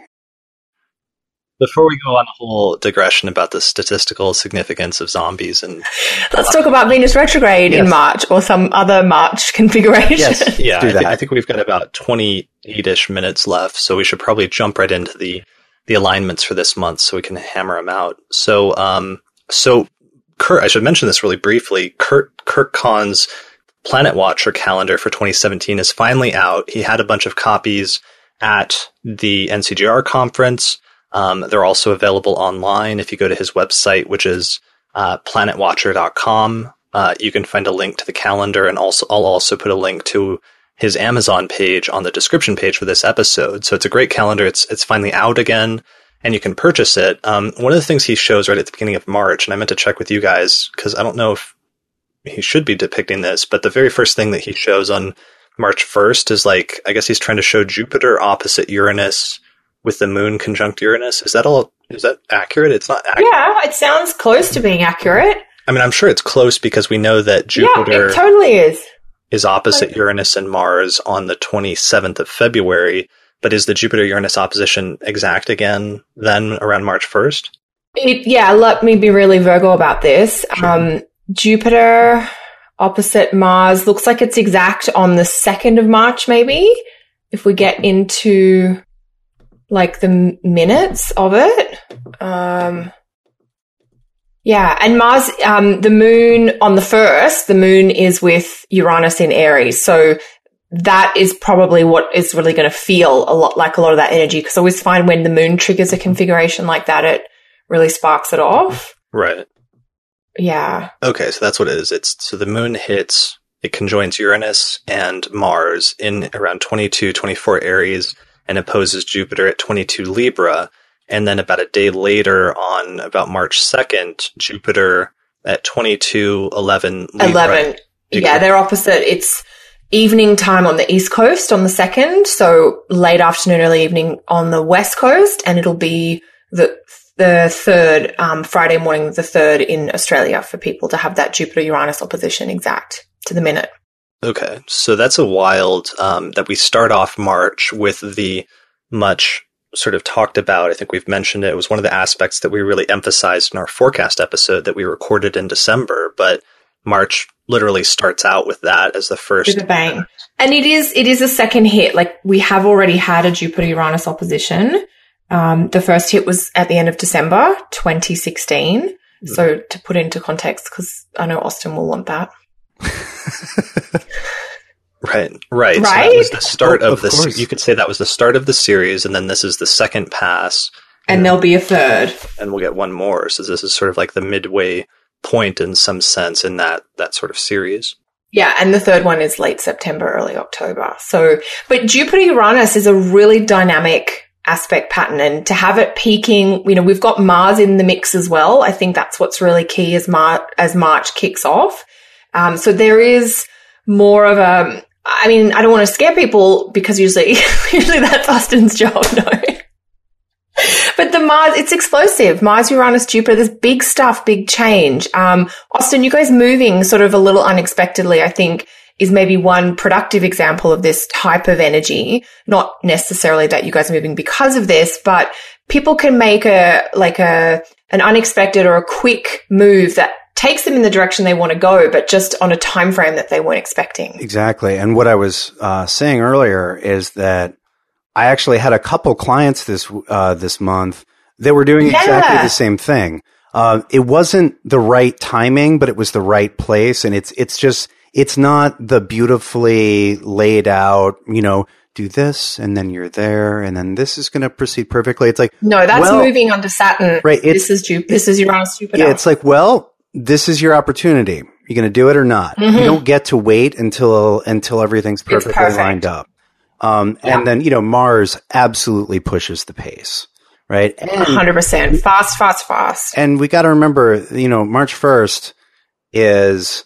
Before we go on a whole digression about the statistical significance of zombies and Let's talk about Venus retrograde Yes. in March or some other March configuration. Yes. yeah, do I, thi- that. I think we've got about twenty-eight-ish minutes left, so we should probably jump right into the the alignments for this month so we can hammer them out. So, um, so Kurt, I should mention this really briefly. Kurt Kurt Kahn's Planet Watcher calendar for twenty seventeen is finally out. He had a bunch of copies at the N C G R conference. Um, they're also available online. If you go to his website, which is uh, planet watcher dot com, uh, you can find a link to the calendar, and also I'll also put a link to his Amazon page on the description page for this episode. So it's a great calendar. It's it's finally out again, and you can purchase it. Um, one of the things he shows right at the beginning of March, and I meant to check with you guys because I don't know if he should be depicting this, but the very first thing that he shows on March first is like, I guess he's trying to show Jupiter opposite Uranus with the moon conjunct Uranus. Is that all? Is that accurate? It's not accurate. Yeah, it sounds close to being accurate. I mean, I'm sure it's close because we know that Yeah, Jupiter it totally is. is opposite Uranus and Mars on the twenty-seventh of February. But is the Jupiter-Uranus opposition exact again then around March first? It, yeah, let me be really Virgo about this. Sure. Um, Jupiter opposite Mars looks like it's exact on the second of March, maybe, if we get into like the m- minutes of it. Um, yeah, and Mars, um, the moon on the first, the moon is with Uranus in Aries. So that is probably what is really going to feel a lot like a lot of that energy. Because I always find when the moon triggers a configuration like that, it really sparks it off. Right. Yeah. Okay, so that's what it is. It's so the moon hits it conjoins Uranus and Mars in around twenty-two, twenty-four Aries and opposes Jupiter at twenty-two Libra. And then about a day later, on about March second, Jupiter at twenty-two, eleven Libra. eleven. Yeah, they're opposite. It's evening time on the East Coast on the second, so late afternoon, early evening on the West Coast, and it'll be the the third, um, Friday morning, the third in Australia for people to have that Jupiter-Uranus opposition exact to the minute. Okay, so that's a wild, um, that we start off March with the much sort of talked about, I think we've mentioned it, it was one of the aspects that we really emphasized in our forecast episode that we recorded in December, but March literally starts out with that as the first. With a bang. And it is, it is a second hit. Like, we have already had a Jupiter-Uranus opposition. Um, the first hit was at the end of December, twenty sixteen. Mm-hmm. So to put into context, because I know Austin will want that. Right, right. Right? So that was the start oh, of, of the, you could say that was the start of the series, and then this is the second pass. And know, there'll be a third. And we'll get one more. So this is sort of like the midway point in some sense in that, that sort of series. Yeah, and the third one is late September, early October. So, but Jupiter-Uranus is a really dynamic aspect pattern, and to have it peaking, you know, we've got Mars in the mix as well. I think that's what's really key as Mar- as March kicks off. Um, so there is more of a, I mean, I don't want to scare people because usually, usually that's Austin's job, no. But the Mars, it's explosive. Mars, Uranus, Jupiter, there's big stuff, big change. Um, Austin, you guys moving sort of a little unexpectedly, I think, is maybe one productive example of this type of energy. Not necessarily that you guys are moving because of this, but people can make a, like a, an unexpected or a quick move that takes them in the direction they want to go, but just on a time frame that they weren't expecting. Exactly. And what I was uh, saying earlier is that I actually had a couple clients this uh, this month that were doing yeah. exactly the same thing. Uh, it wasn't the right timing, but it was the right place. And it's it's just, it's not the beautifully laid out, you know, do this and then you're there and then this is going to proceed perfectly. It's like, no, that's well, moving onto Saturn. Right. This is Jupiter. This is Uranus, Jupiter. Yeah, it's like, well, this is your opportunity. You're going to do it or not. Mm-hmm. You don't get to wait until until everything's perfectly lined up. Um, yeah. And then, you know, Mars absolutely pushes the pace, right? And, one hundred percent. Fast, fast, fast. And we got to remember, you know, March first is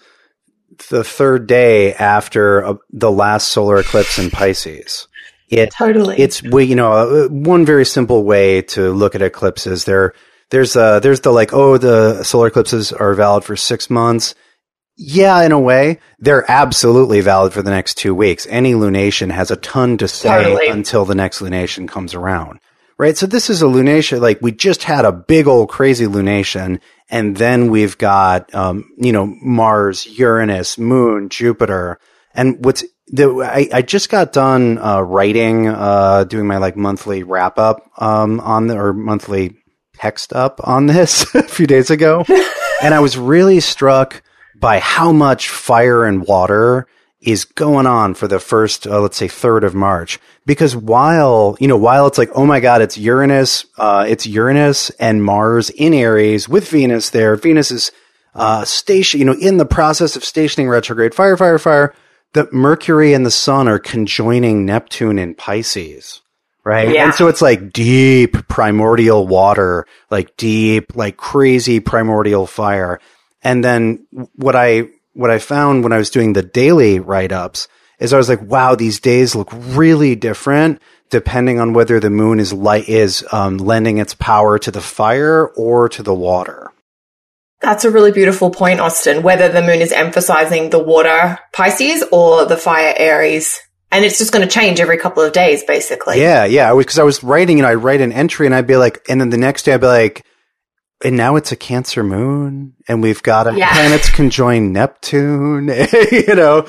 the third day after uh, the last solar eclipse in Pisces. It, totally. It's, we, you know, one very simple way to look at eclipses. There, there's, uh, there's the like, oh, the solar eclipses are valid for six months. Yeah, in a way, they're absolutely valid for the next two weeks. Any lunation has a ton to say totally. Until the next lunation comes around, right? So this is a lunation, like we just had a big old crazy lunation, and then we've got, um, you know, Mars, Uranus, Moon, Jupiter. And what's the, I, I just got done, uh, writing, uh, doing my like monthly wrap up, um, on the, or monthly text up on this a few days ago. And I was really struck by how much fire and water is going on for the first, uh, let's say, third of March. Because while, you know, while it's like, oh my God, it's Uranus, uh, it's Uranus and Mars in Aries with Venus there. Venus is, uh, station, you know, in the process of stationing retrograde, fire, fire, fire. The Mercury and the Sun are conjoining Neptune in Pisces. Right. Yeah. And so it's like deep primordial water, like deep, like crazy primordial fire. And then what I, what I found when I was doing the daily write-ups is I was like, wow, these days look really different depending on whether the moon is light, is, um, lending its power to the fire or to the water. That's a really beautiful point, Austin, whether the moon is emphasizing the water Pisces or the fire Aries. And it's just going to change every couple of days, basically. Yeah. Yeah. Because I, I was writing, you know, I'd write an entry and I'd be like, and then the next day I'd be like, and now it's a Cancer moon, and we've got a yeah. planets conjoin Neptune, you know.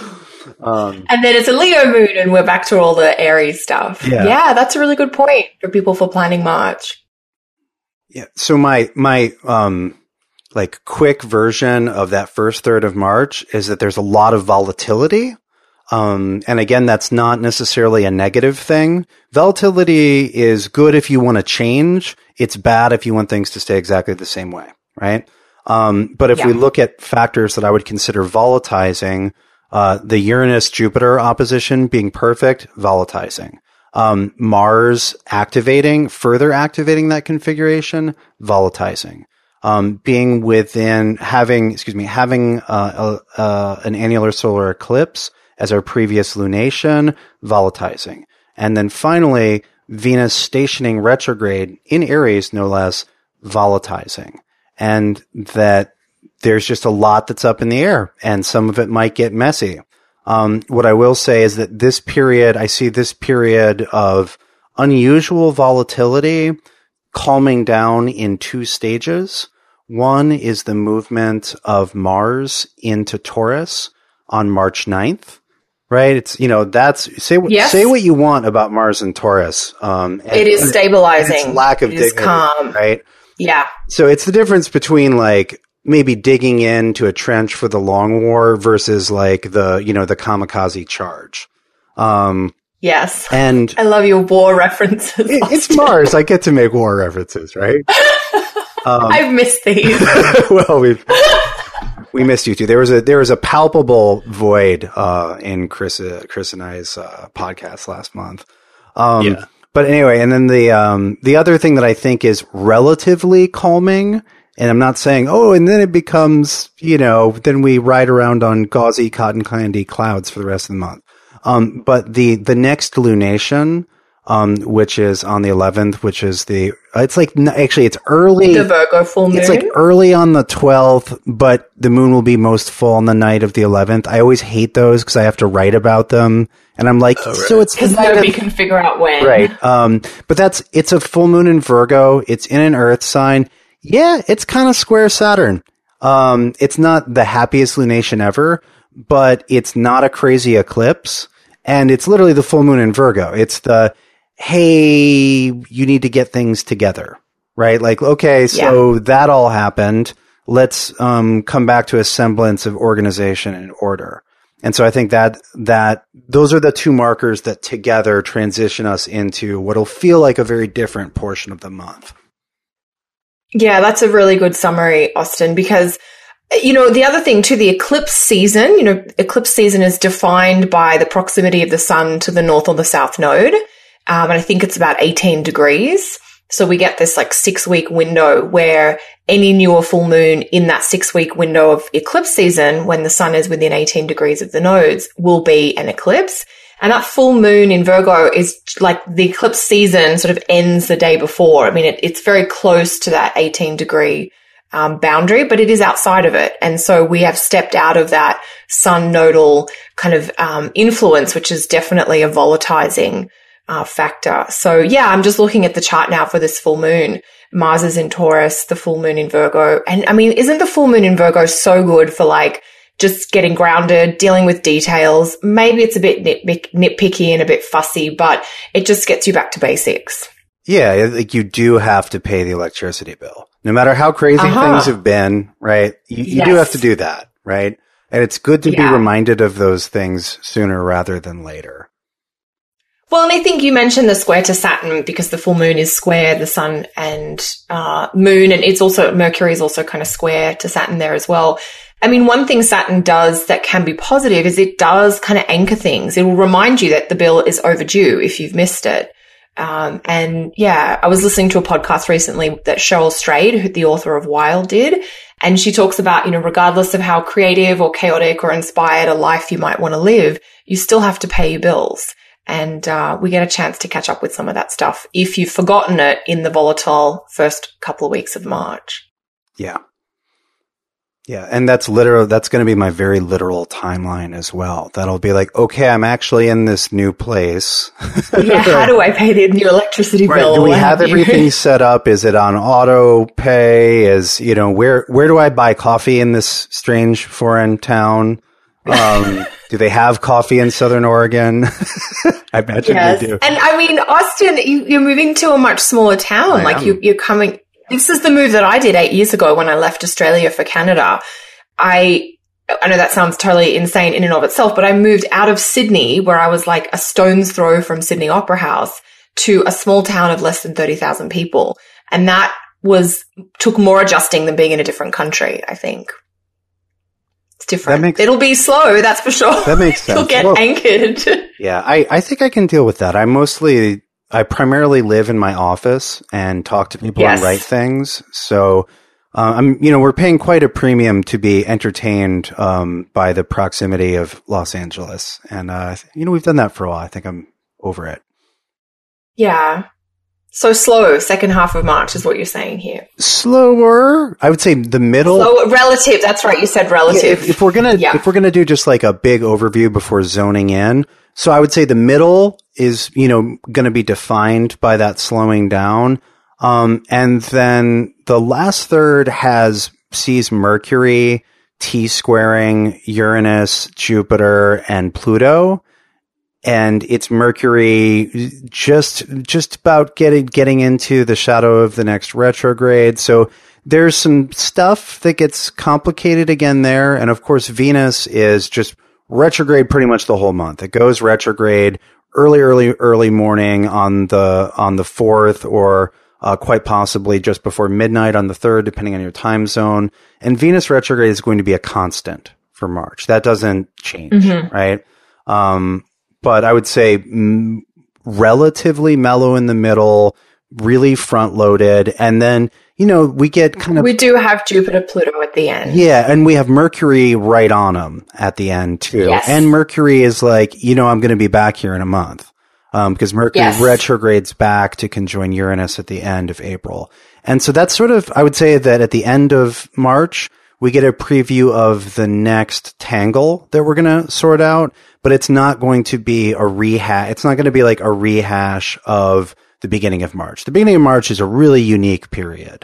Um, and then it's a Leo moon, and we're back to all the Aries stuff. Yeah. yeah, that's a really good point for people for planning March. Yeah. So my my um like quick version of that first third of March is that there's a lot of volatility. Um, and again, that's not necessarily a negative thing. Volatility is good if you want to change. It's bad if you want things to stay exactly the same way, right? Um, but if yeah. we look at factors that I would consider volatilizing, Uh, the Uranus-Jupiter opposition being perfect, volatilizing. Um, Mars activating, further activating that configuration, volatilizing. Um, being within, having, excuse me, having uh, a, uh, an annular solar eclipse as our previous lunation, volatilizing. And then finally, Venus stationing retrograde in Aries, no less, volatilizing. And that there's just a lot that's up in the air, and some of it might get messy. Um, what I will say is that this period, I see this period of unusual volatility calming down in two stages. One is the movement of Mars into Taurus on March ninth, right? It's, you know, that's, say, yes. say what you want about Mars and Taurus. Um, and, it is stabilizing. It's lack of it dignity, is calm. right? Yeah. So it's the difference between like maybe digging into a trench for the long war versus like the, you know, the kamikaze charge. Um, yes. And I love your war references. It, it's Mars. I get to make war references, right? Um, I've missed these. well, we've, we missed you too. There was a, there was a palpable void, uh, in Chris, uh, Chris and I's, uh, podcast last month. Um, yeah. But anyway, and then the, um, the other thing that I think is relatively calming, and I'm not saying, oh, and then it becomes, you know, then we ride around on gauzy cotton candy clouds for the rest of the month. Um, but the, the next lunation, um, which is on the eleventh, which is the, it's like, actually it's early. The Virgo full moon. It's like early on the twelfth, but the moon will be most full on the night of the eleventh. I always hate those because I have to write about them. And I'm like, oh, right. so it's because nobody can figure out when. Right. Um, but that's, it's a full moon in Virgo. It's in an earth sign. Yeah, it's kind of square Saturn. Um, it's not the happiest lunation ever, but it's not a crazy eclipse. And it's literally the full moon in Virgo. It's the, hey, you need to get things together, right? Like, okay, so yeah. that all happened. Let's um, come back to a semblance of organization and order. And so I think that that those are the two markers that together transition us into what'll feel like a very different portion of the month. Yeah, that's a really good summary, Austin, because, you know, the other thing too, the eclipse season, you know, eclipse season is defined by the proximity of the sun to the north or the south node. Um, and I think it's about eighteen degrees. So we get this like six week window where any new or full moon in that six week window of eclipse season, when the sun is within eighteen degrees of the nodes, will be an eclipse. And that full moon in Virgo is like the eclipse season sort of ends the day before. I mean, it, it's very close to that eighteen degree um, boundary, but it is outside of it. And so we have stepped out of that sun nodal kind of um, influence, which is definitely a volatilizing uh, factor. So yeah, I'm just looking at the chart now for this full moon. Mars is in Taurus, the full moon in Virgo. And I mean, isn't the full moon in Virgo so good for like just getting grounded, dealing with details? Maybe it's a bit nitpick, nitpicky and a bit fussy, but it just gets you back to basics. Yeah, like you do have to pay the electricity bill. No matter how crazy uh-huh. things have been, right? You, you yes. do have to do that, right? And it's good to yeah. be reminded of those things sooner rather than later. Well, and I think you mentioned the square to Saturn because the full moon is square, the sun and uh, moon, and it's also, Mercury is also kind of square to Saturn there as well. I mean, one thing Saturn does that can be positive is it does kind of anchor things. It will remind you that the bill is overdue if you've missed it. Um, and yeah, I was listening to a podcast recently that Cheryl Strayed, who the author of Wild, did. And she talks about, you know, regardless of how creative or chaotic or inspired a life you might want to live, you still have to pay your bills. And uh, we get a chance to catch up with some of that stuff if you've forgotten it in the volatile first couple of weeks of March. Yeah. Yeah. And that's literal. That's going to be my very literal timeline as well. That'll be like, okay, I'm actually in this new place. Yeah. How do I pay the new electricity right. bill? Do we have everything set up? Is it on auto pay? Is, you know, where, where do I buy coffee in this strange foreign town? Um, do they have coffee in Southern Oregon? I imagine yes. they do. And I mean, Austin, you, you're moving to a much smaller town. I like you, you're coming. This is the move that I did eight years ago when I left Australia for Canada. I, I know that sounds totally insane in and of itself, but I moved out of Sydney, where I was like a stone's throw from Sydney Opera House, to a small town of less than thirty thousand people. And that was, took more adjusting than being in a different country, I think. It's different. That makes, It'll be slow, that's for sure. That makes sense. You'll get well, anchored. Yeah, I, I think I can deal with that. I mostly, I primarily live in my office and talk to people yes. and write things. So, uh, I'm, you know, we're paying quite a premium to be entertained, um, by the proximity of Los Angeles. And, uh, you know, we've done that for a while. I think I'm over it. Yeah. So slow, second half of March is what you're saying here. Slower. I would say the middle. Slow, relative. That's right. You said relative. Yeah, if, if we're going to, yeah. if we're going to do just like a big overview before zoning in. So I would say the middle is, you know, going to be defined by that slowing down. Um, and then the last third has, sees Mercury, T-squaring Uranus, Jupiter, and Pluto. And it's Mercury just, just about getting, getting into the shadow of the next retrograde. So there's some stuff that gets complicated again there. And of course, Venus is just retrograde pretty much the whole month. It goes retrograde early, early, early morning on the, on the fourth, or uh, quite possibly just before midnight on the third, depending on your time zone. And Venus retrograde is going to be a constant for March. That doesn't change, mm-hmm. right? Um, But I would say mm, relatively mellow in the middle, really front loaded. And then, you know, we get kind of... We do have Jupiter, Pluto at the end. Yeah. And we have Mercury right on them at the end too. Yes. And Mercury is like, you know, I'm going to be back here in a month. Um, because Mercury yes. retrogrades back to conjoin Uranus at the end of April. And so that's sort of, I would say that at the end of March, we get a preview of the next tangle that we're going to sort out, but it's not going to be a rehash. It's not going to be like a rehash of the beginning of March. The beginning of March is a really unique period.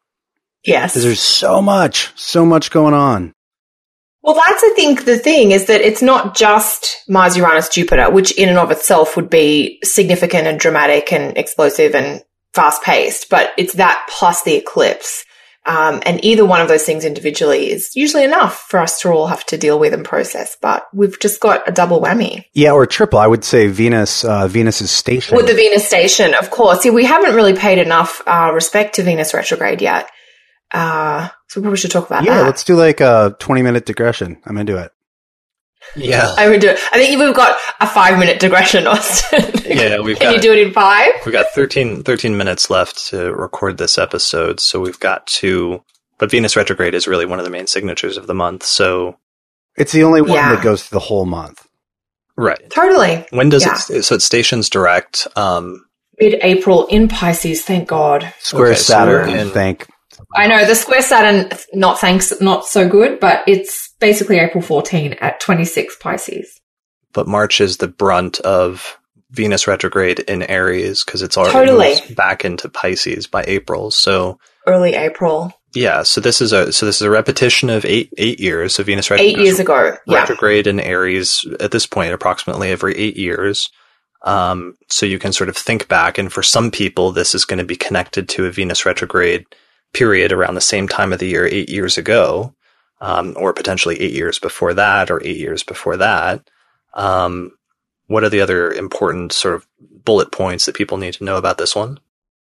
Yes. Because there's so much, so much going on. Well, that's, I think, the thing is that it's not just Mars, Uranus, Jupiter, which in and of itself would be significant and dramatic and explosive and fast paced, but it's that plus the eclipse. Um, and either one of those things individually is usually enough for us to all have to deal with and process. But we've just got a double whammy. Yeah, or triple. I would say Venus, uh, Venus's station. With the Venus station, of course. See, we haven't really paid enough uh, respect to Venus retrograde yet. Uh, so we probably should talk about yeah, that. Yeah, let's do like a twenty-minute digression. I'm into it. Yeah. I would do it. I think we've got a five-minute digression, Austin. Yeah, we've Can got... you do it in five? We've got thirteen, thirteen minutes left to record this episode, so we've got to... But Venus retrograde is really one of the main signatures of the month, so... It's the only one yeah. that goes through the whole month. Right. Totally. When does yeah. it... So it stations direct... Um, Mid-April in Pisces, thank God. Square okay, Saturn, so in, thank... I know, the square Saturn, not thanks, not so good, but it's basically April fourteenth at twenty-six Pisces. But March is the brunt of Venus retrograde in Aries because it's already totally. back into Pisces by April. So early April. Yeah, so this is a so this is a repetition of eight eight years of Venus retrograde. Eight years ago, yeah. Retrograde in Aries at this point, approximately every eight years. Um, so you can sort of think back, and for some people, this is going to be connected to a Venus retrograde period around the same time of the year eight years ago, um, or potentially eight years before that, or eight years before that. Um, what are the other important sort of bullet points that people need to know about this one?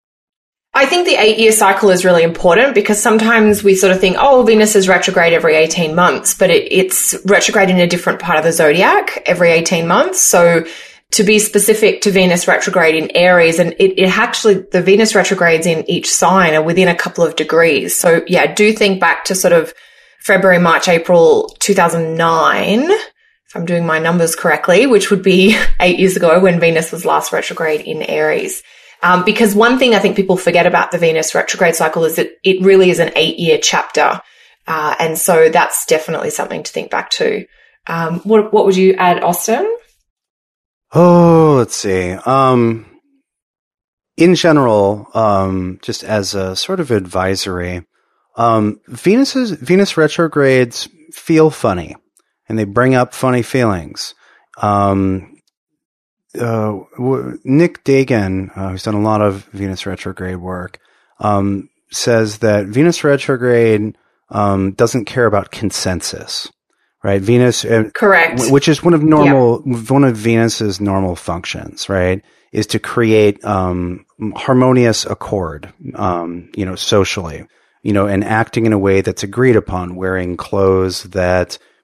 I think the eight-year cycle is really important because sometimes we sort of think, oh, Venus is retrograde every eighteen months, but it, it's retrograde in a different part of the zodiac every eighteen months. So to be specific to Venus retrograde in Aries, and it, it actually, the Venus retrogrades in each sign are within a couple of degrees. So yeah, do think back to sort of February, March, April two thousand nine, if I'm doing my numbers correctly, which would be eight years ago when Venus was last retrograde in Aries. Um, because one thing I think people forget about the Venus retrograde cycle is that it really is an eight-year chapter. Uh, and so that's definitely something to think back to. Um, what, what would you add, Austin? Oh, let's see. Um, in general, um, just as a sort of advisory, um, Venus's, Venus retrogrades feel funny and they bring up funny feelings. Um, uh, w- Nick Dagan, uh, who's done a lot of Venus retrograde work, um, says that Venus retrograde, um, doesn't care about consensus. Right, Venus, uh, correct, w- which is one of normal, yeah. one of Venus's normal functions, right, is to create um, harmonious accord, um, you know, socially, you know, and acting in a way that's agreed upon, wearing clothes that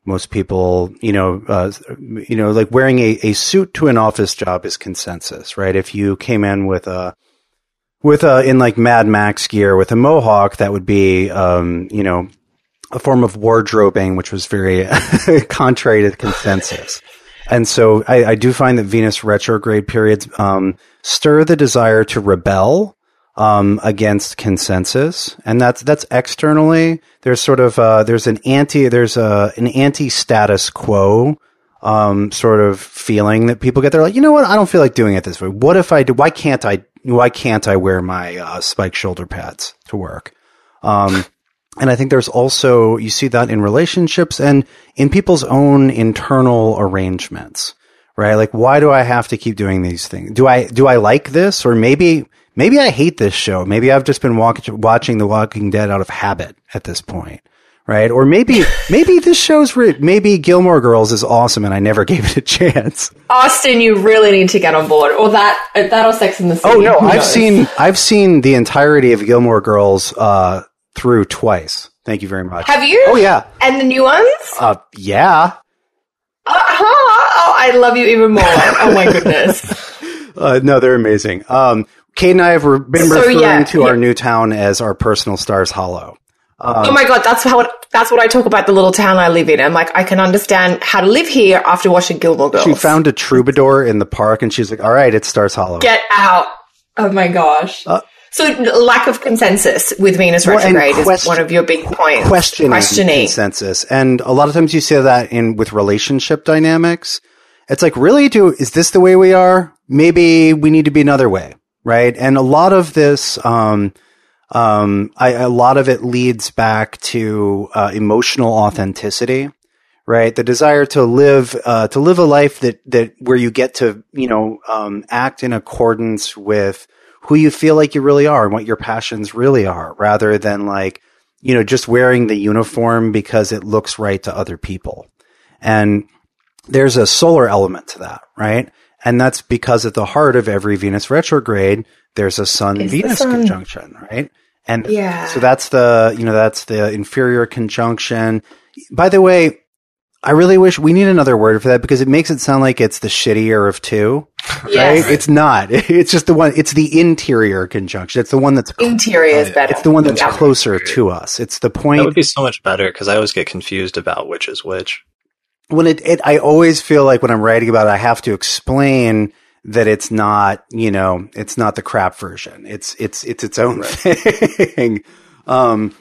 Most people, you know, uh, you know, like wearing a, a suit to an office job is consensus, right? If you came in with a, with a, in like Mad Max gear with a mohawk, that would be, um, you know, a form of wardrobing, which was very contrary to consensus. And so I, I do find that Venus retrograde periods, um, stir the desire to rebel, um, against consensus. And that's, that's externally. There's sort of, uh, there's an anti, there's a, an anti-status quo, um, sort of feeling that people get. They're like, you know what? I don't feel like doing it this way. What if I do? Why can't I, why can't I wear my, uh, spiked shoulder pads to work? Um, and I think there's also, you see that in relationships and in people's own internal arrangements, right? Like, why do I have to keep doing these things? Do I, do I like this? Or maybe, maybe I hate this show. Maybe I've just been walk- watching The Walking Dead out of habit at this point, right? Or maybe, maybe this show's, re- maybe Gilmore Girls is awesome and I never gave it a chance. Austin, you really need to get on board. Or that, that or Sex in the City. Oh no, Who I've knows? seen, I've seen the entirety of Gilmore Girls, uh, through twice. Thank you very much. Have you? Oh yeah. And the new ones? Uh, yeah. Uh-huh. Oh, I love you even more. Oh my goodness. Uh, no, they're amazing. Um, Kate and I have re- been So, referring yeah, to yeah. our new town as our personal Stars Hollow. Um, Oh my god, that's how that's what I talk about the little town I live in. I'm like, I can understand how to live here after watching Gilmore Girls. she found a troubadour in the park and she's like, all right, it's Stars Hollow. Get out. Oh my gosh. Uh, so lack of consensus with Venus Well, and retrograde quest- is one of your big points. questioning, Questioning. consensus. And a lot of times you see that in with relationship dynamics. It's like, really, do is this the way we are? Maybe we need to be another way, right? And a lot of this, um, um, I, a lot of it leads back to uh, emotional authenticity, right? The desire to live, uh, to live a life that that where you get to, you know, um, act in accordance with who you feel like you really are and what your passions really are, rather than like, you know, just wearing the uniform because it looks right to other people. And there's a solar element to that, right? And that's because at the heart of every Venus retrograde, there's a Sun-Venus conjunction, right? And Yeah. so that's the, you know, that's the inferior conjunction. By the way, I really wish we need another word for that because it makes it sound like it's the shittier of two, Yes. right? It's not. It's just the one, it's the interior conjunction. It's the one that's, Interior is better. it's the one that's Yeah. closer to us. It's the point. That would be so much better because I always get confused about which is which. When it, it, I always feel like when I'm writing about it, I have to explain that it's not, you know, it's not the crap version. It's, it's, it's its own thing. Um,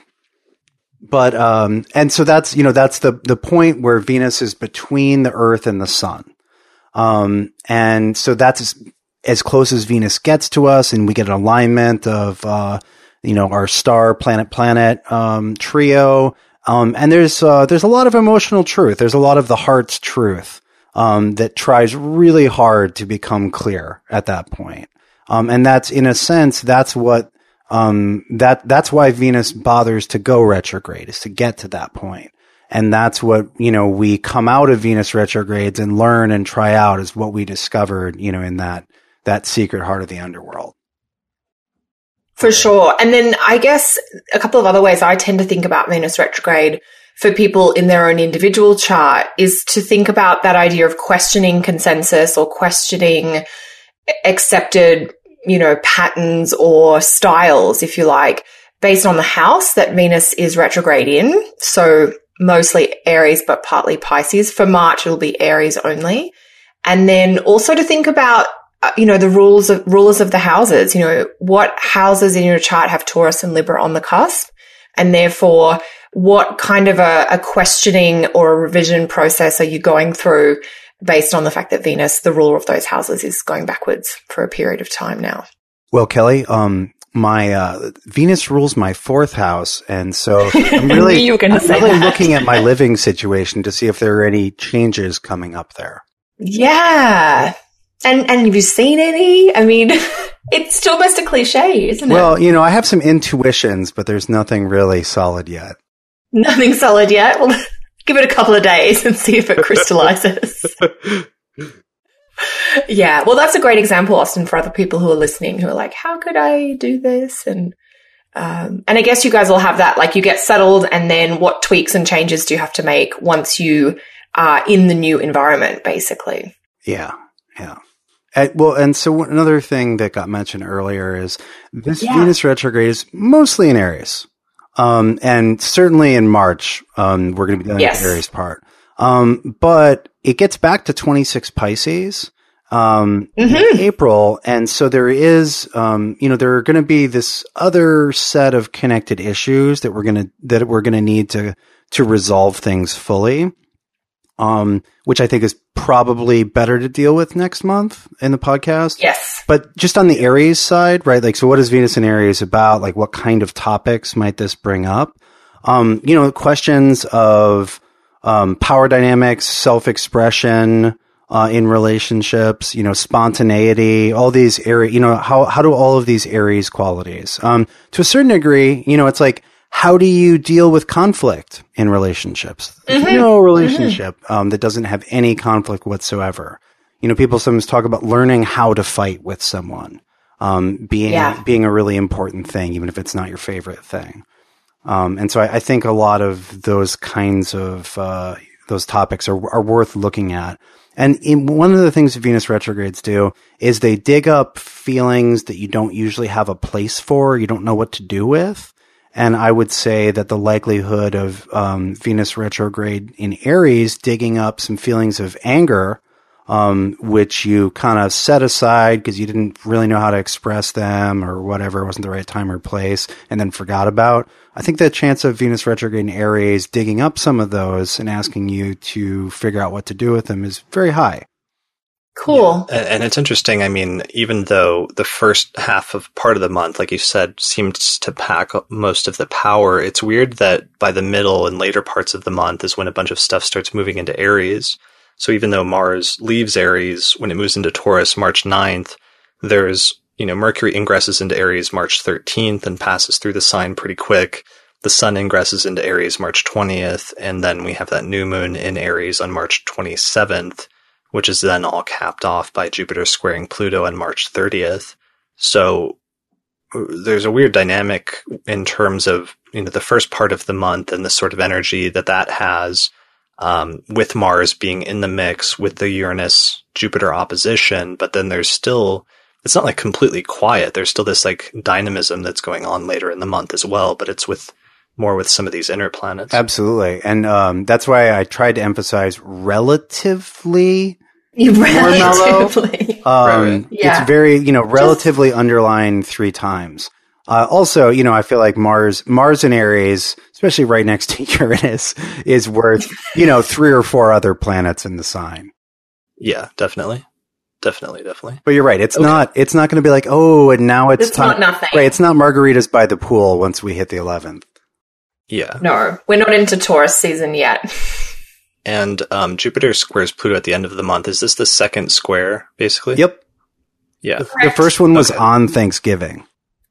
but, um, and so that's, you know, that's the, the point where Venus is between the Earth and the Sun. Um, and so that's as, as close as Venus gets to us, and we get an alignment of, uh, you know, our star planet planet, um, trio. Um, and there's, uh, there's a lot of emotional truth. There's a lot of the heart's truth, um, that tries really hard to become clear at that point. Um, and that's, in a sense, that's what, um, that, that's why Venus bothers to go retrograde, is to get to that point. And that's what, you know, we come out of Venus retrogrades and learn and try out, is what we discovered, you know, in that, that secret heart of the underworld. For sure. And then I guess a couple of other ways I tend to think about Venus retrograde for people in their own individual chart is to think about that idea of questioning consensus or questioning accepted, you know, patterns or styles, if you like, based on the house that Venus is retrograde in. So mostly Aries, but partly Pisces. For March, it'll be Aries only. And then also to think about, you know, the rules of rulers of the houses, you know, what houses in your chart have Taurus and Libra on the cusp, and therefore what kind of a, a questioning or a revision process are you going through based on the fact that Venus, the ruler of those houses, is going backwards for a period of time now. Well, Kelly, um, my uh, Venus rules my fourth house, and so I'm really, you were gonna I'm say really that. looking at my living situation to see if there are any changes coming up there. Yeah. And and have you seen any? I mean, it's still almost a cliche, isn't it? Well, you know, I have some intuitions, but there's nothing really solid yet. Nothing solid yet. Well, give it a couple of days and see if it crystallizes. Yeah. Well, that's a great example, Austin, for other people who are listening who are like, how could I do this? And Um, and I guess you guys will have that, like you get settled and then what tweaks and changes do you have to make once you are in the new environment, basically? Yeah. Yeah. Uh, well, and so another thing that got mentioned earlier is this yeah. Venus retrograde is mostly in Aries. Um, and certainly in March, um, we're going to be dealing yes. with the Aries part. Um, but it gets back to twenty-six Pisces. Um, mm-hmm. in April. And so there is, um, you know, there are going to be this other set of connected issues that we're going to, that we're going to need to, to resolve things fully. Um, which I think is probably better to deal with next month in the podcast. Yes. But just on the Aries side, right? Like, so what is Venus in Aries about? Like, what kind of topics might this bring up? Um, you know, questions of, um, power dynamics, self-expression, Uh, in relationships, you know, spontaneity, all these Aries, you know, how, how do all of these Aries qualities, um, to a certain degree, you know, it's like, how do you deal with conflict in relationships? Mm-hmm. No relationship, mm-hmm. um, that doesn't have any conflict whatsoever. You know, people sometimes talk about learning how to fight with someone, um, being, yeah. being a really important thing, even if it's not your favorite thing. Um, and so I, I think a lot of those kinds of, uh, those topics are, are worth looking at. And in, one of the things Venus retrogrades do is they dig up feelings that you don't usually have a place for, you don't know what to do with. And I would say that the likelihood of um, Venus retrograde in Aries digging up some feelings of anger, um, which you kind of set aside because you didn't really know how to express them or whatever, it wasn't the right time or place, and then forgot about. I think the chance of Venus retrograde in Aries digging up some of those and asking you to figure out what to do with them is very high. Cool. Yeah. And it's interesting. I mean, even though the first half of part of the month, like you said, seems to pack most of the power, it's weird that by the middle and later parts of the month is when a bunch of stuff starts moving into Aries. So even though Mars leaves Aries when it moves into Taurus March ninth, there's, you know, Mercury ingresses into Aries March thirteenth and passes through the sign pretty quick. The Sun ingresses into Aries March twentieth, and then we have that new moon in Aries on March twenty-seventh, which is then all capped off by Jupiter squaring Pluto on March thirtieth. So there's a weird dynamic in terms of, you know, the first part of the month and the sort of energy that that has, um, with Mars being in the mix with the Uranus-Jupiter opposition, but then there's still, it's not like completely quiet. There's still this like dynamism that's going on later in the month as well, but it's with more with some of these inner planets. Absolutely. And um, that's why I tried to emphasize relatively Relatively. more mellow. Um, yeah. It's very, you know, relatively Just, underlined three times. Uh, also, you know, I feel like Mars, Mars in Aries, especially right next to Uranus, is worth, you know, three or four other planets in the sign. Yeah, definitely. Definitely, definitely. But you're right. It's okay. not, it's not going to be like, oh, and now it's, it's time. Not nothing. Right. It's not margaritas by the pool once we hit the eleventh. Yeah. No, we're not into Taurus season yet. And um, Jupiter squares Pluto at the end of the month. Is this the second square, basically? Yep. Yeah. The, the first one was okay. on Thanksgiving.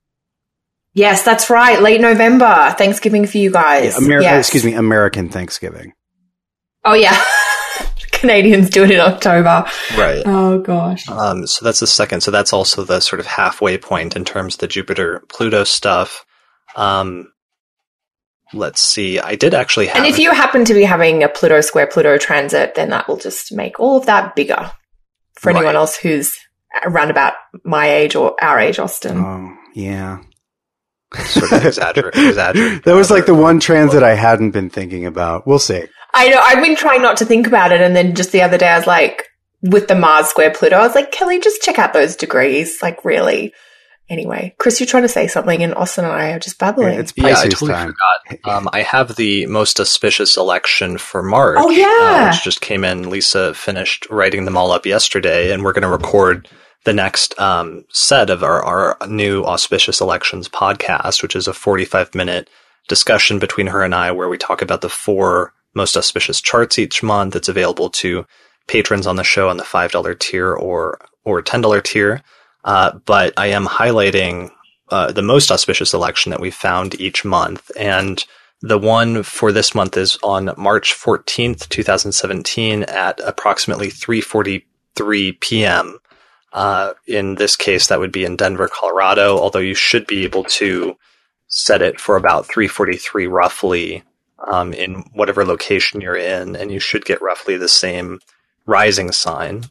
Yes, that's right. Late November. Thanksgiving for you guys. Yeah, Ameri- yes. Excuse me, American Thanksgiving. Oh, yeah. Canadians do it in October. Right. Oh, gosh. Um, so that's the second. So that's also the sort of halfway point in terms of the Jupiter-Pluto stuff. Um, let's see. I did actually have... And if you happen to be having a Pluto square Pluto transit, then that will just make all of that bigger for right. anyone else who's around about my age or our age, Austin. Oh, yeah. Sort of exaggerate. exaggerate. That was like the one transit I hadn't been thinking about. We'll see. I know. I've been trying not to think about it. And then just the other day, I was like, with the Mars square Pluto, I was like, Kelly, just check out those degrees. Like, really? Anyway, Chris, you're trying to say something, and Austin and I are just babbling. Yeah, it's Pisces yeah, I totally time. forgot. Um, I have the most auspicious election for March. Oh, yeah. Uh, which just came in. Lisa finished writing them all up yesterday, and we're going to record the next um, set of our, our new Auspicious Elections podcast, which is a forty-five minute discussion between her and I where we talk about the four most auspicious charts each month. It's available to patrons on the show on the five dollar tier or or ten dollar tier. Uh, but I am highlighting uh, the most auspicious election that we've found each month. And the one for this month is on March fourteenth, twenty seventeen at approximately three forty-three p.m. Uh, in this case, that would be in Denver, Colorado, although you should be able to set it for about three forty-three roughly um, in whatever location you're in, and you should get roughly the same rising sign.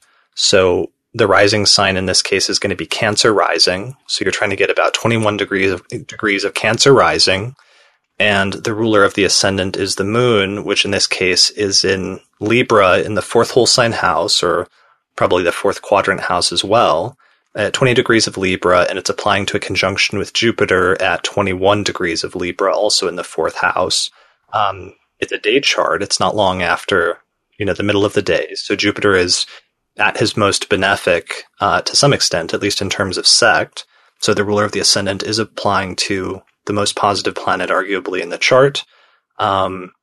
So the rising sign in this case is going to be Cancer rising. So you're trying to get about twenty-one degrees of, degrees of Cancer rising. And the ruler of the ascendant is the moon, which in this case is in Libra in the fourth whole sign house, or probably the fourth quadrant house as well, at twenty degrees of Libra, and it's applying to a conjunction with Jupiter at twenty-one degrees of Libra, also in the fourth house. Um, it's a day chart. It's not long after, you know, the middle of the day. So Jupiter is at his most benefic, uh, to some extent, at least in terms of sect. So the ruler of the ascendant is applying to the most positive planet, arguably, in the chart. Um,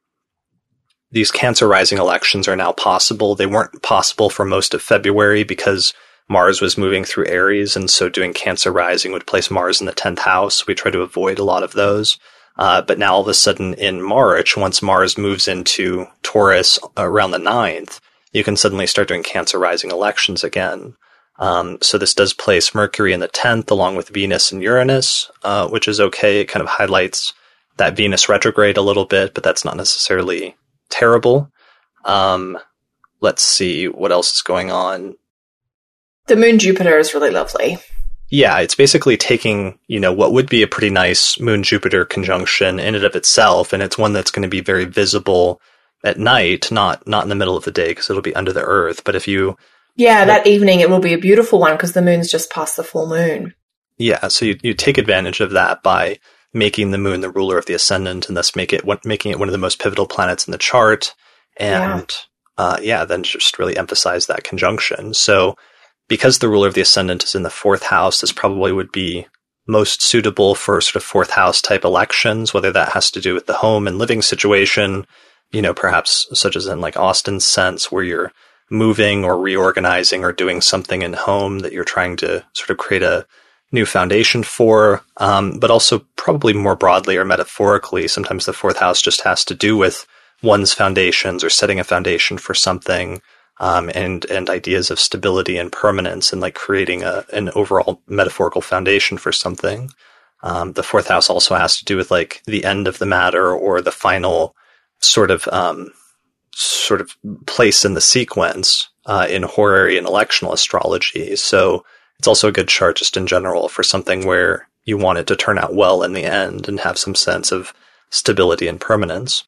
these Cancer rising elections are now possible. They weren't possible for most of February because Mars was moving through Aries, and so doing Cancer rising would place Mars in the tenth house. We try to avoid a lot of those. Uh, but now all of a sudden in March, once Mars moves into Taurus around the ninth, you can suddenly start doing Cancer rising elections again. Um, so this does place Mercury in the tenth along with Venus and Uranus, uh, which is okay. It kind of highlights that Venus retrograde a little bit, but that's not necessarily terrible. Um, let's see what else is going on. The moon Jupiter is really lovely. Yeah, it's basically taking, you know, what would be a pretty nice moon-Jupiter conjunction in and of itself, and it's one that's going to be very visible at night, not not in the middle of the day, because it'll be under the earth. But if you... Yeah, that evening it will be a beautiful one, because the moon's just past the full moon. Yeah, so you, you take advantage of that by making the moon the ruler of the ascendant, and thus make it making it one of the most pivotal planets in the chart, and yeah, uh, yeah then just really emphasize that conjunction. So... because the ruler of the ascendant is in the fourth house, this probably would be most suitable for sort of fourth house type elections, whether that has to do with the home and living situation, you know, perhaps such as in like Austin's sense, where you're moving or reorganizing or doing something in home that you're trying to sort of create a new foundation for, um, but also probably more broadly or metaphorically, sometimes the fourth house just has to do with one's foundations or setting a foundation for something. Um, and, and ideas of stability and permanence and like creating a, an overall metaphorical foundation for something. Um, the fourth house also has to do with like the end of the matter or the final sort of, um, sort of place in the sequence, uh, in horary and electional astrology. So it's also a good chart just in general for something where you want it to turn out well in the end and have some sense of stability and permanence.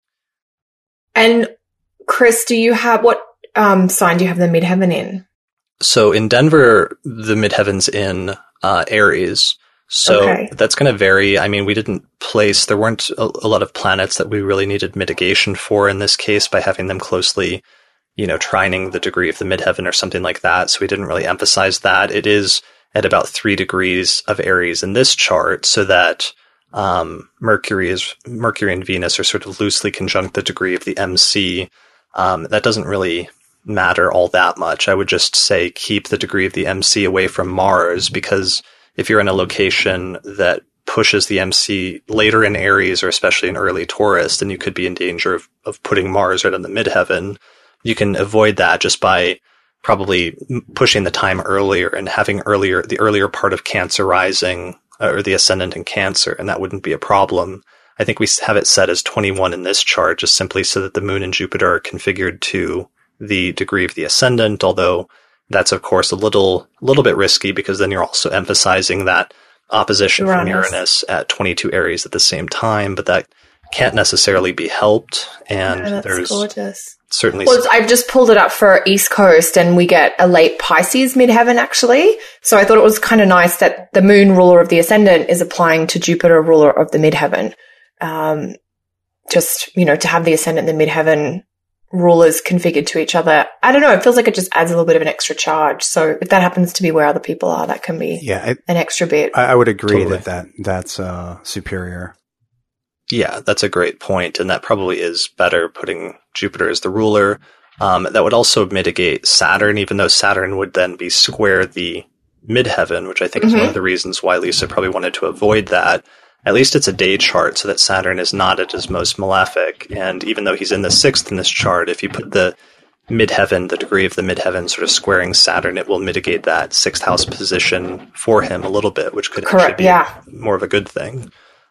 And Chris, do you have what, Um, sign do you have the midheaven in? So in Denver, the midheaven's in uh, Aries. So okay. That's going to vary. I mean, we didn't place, there weren't a, a lot of planets that we really needed mitigation for in this case by having them closely, you know, trining the degree of the midheaven or something like that. So we didn't really emphasize that. It is at about three degrees of Aries in this chart, so that um, Mercury is Mercury and Venus are sort of loosely conjunct the degree of the M C. Um, that doesn't really matter all that much. I would just say keep the degree of the M C away from Mars, because if you're in a location that pushes the M C later in Aries or especially in early Taurus, then you could be in danger of, of putting Mars right in the midheaven. You can avoid that just by probably pushing the time earlier and having earlier the earlier part of Cancer rising uh, or the ascendant in Cancer, and that wouldn't be a problem. I think we have it set as twenty-one in this chart, just simply so that the moon and Jupiter are configured to the degree of the ascendant, although that's, of course, a little little bit risky, because then you're also emphasizing that opposition Uranus. From Uranus at twenty-two Aries at the same time, but that can't necessarily be helped. And oh, that's there's gorgeous. Certainly. Well, I've just pulled it up for East Coast, and we get a late Pisces midheaven, actually. So I thought it was kind of nice that the moon ruler of the ascendant is applying to Jupiter ruler of the midheaven. Um, just, you know, to have the ascendant and the midheaven rulers configured to each other. I don't know. It feels like it just adds a little bit of an extra charge. So if that happens to be where other people are, that can be yeah, it, an extra bit. I, I would agree totally. that, that that's uh, superior. Yeah, that's a great point, and that probably is better, putting Jupiter as the ruler. Um, that would also mitigate Saturn, even though Saturn would then be square the midheaven, which I think mm-hmm. is one of the reasons why Lisa probably wanted to avoid that. At least it's a day chart, so that Saturn is not at his most malefic. And even though he's in the sixth in this chart, if you put the midheaven, the degree of the midheaven sort of squaring Saturn, it will mitigate that sixth house position for him a little bit, which could Correct, actually be yeah. more of a good thing.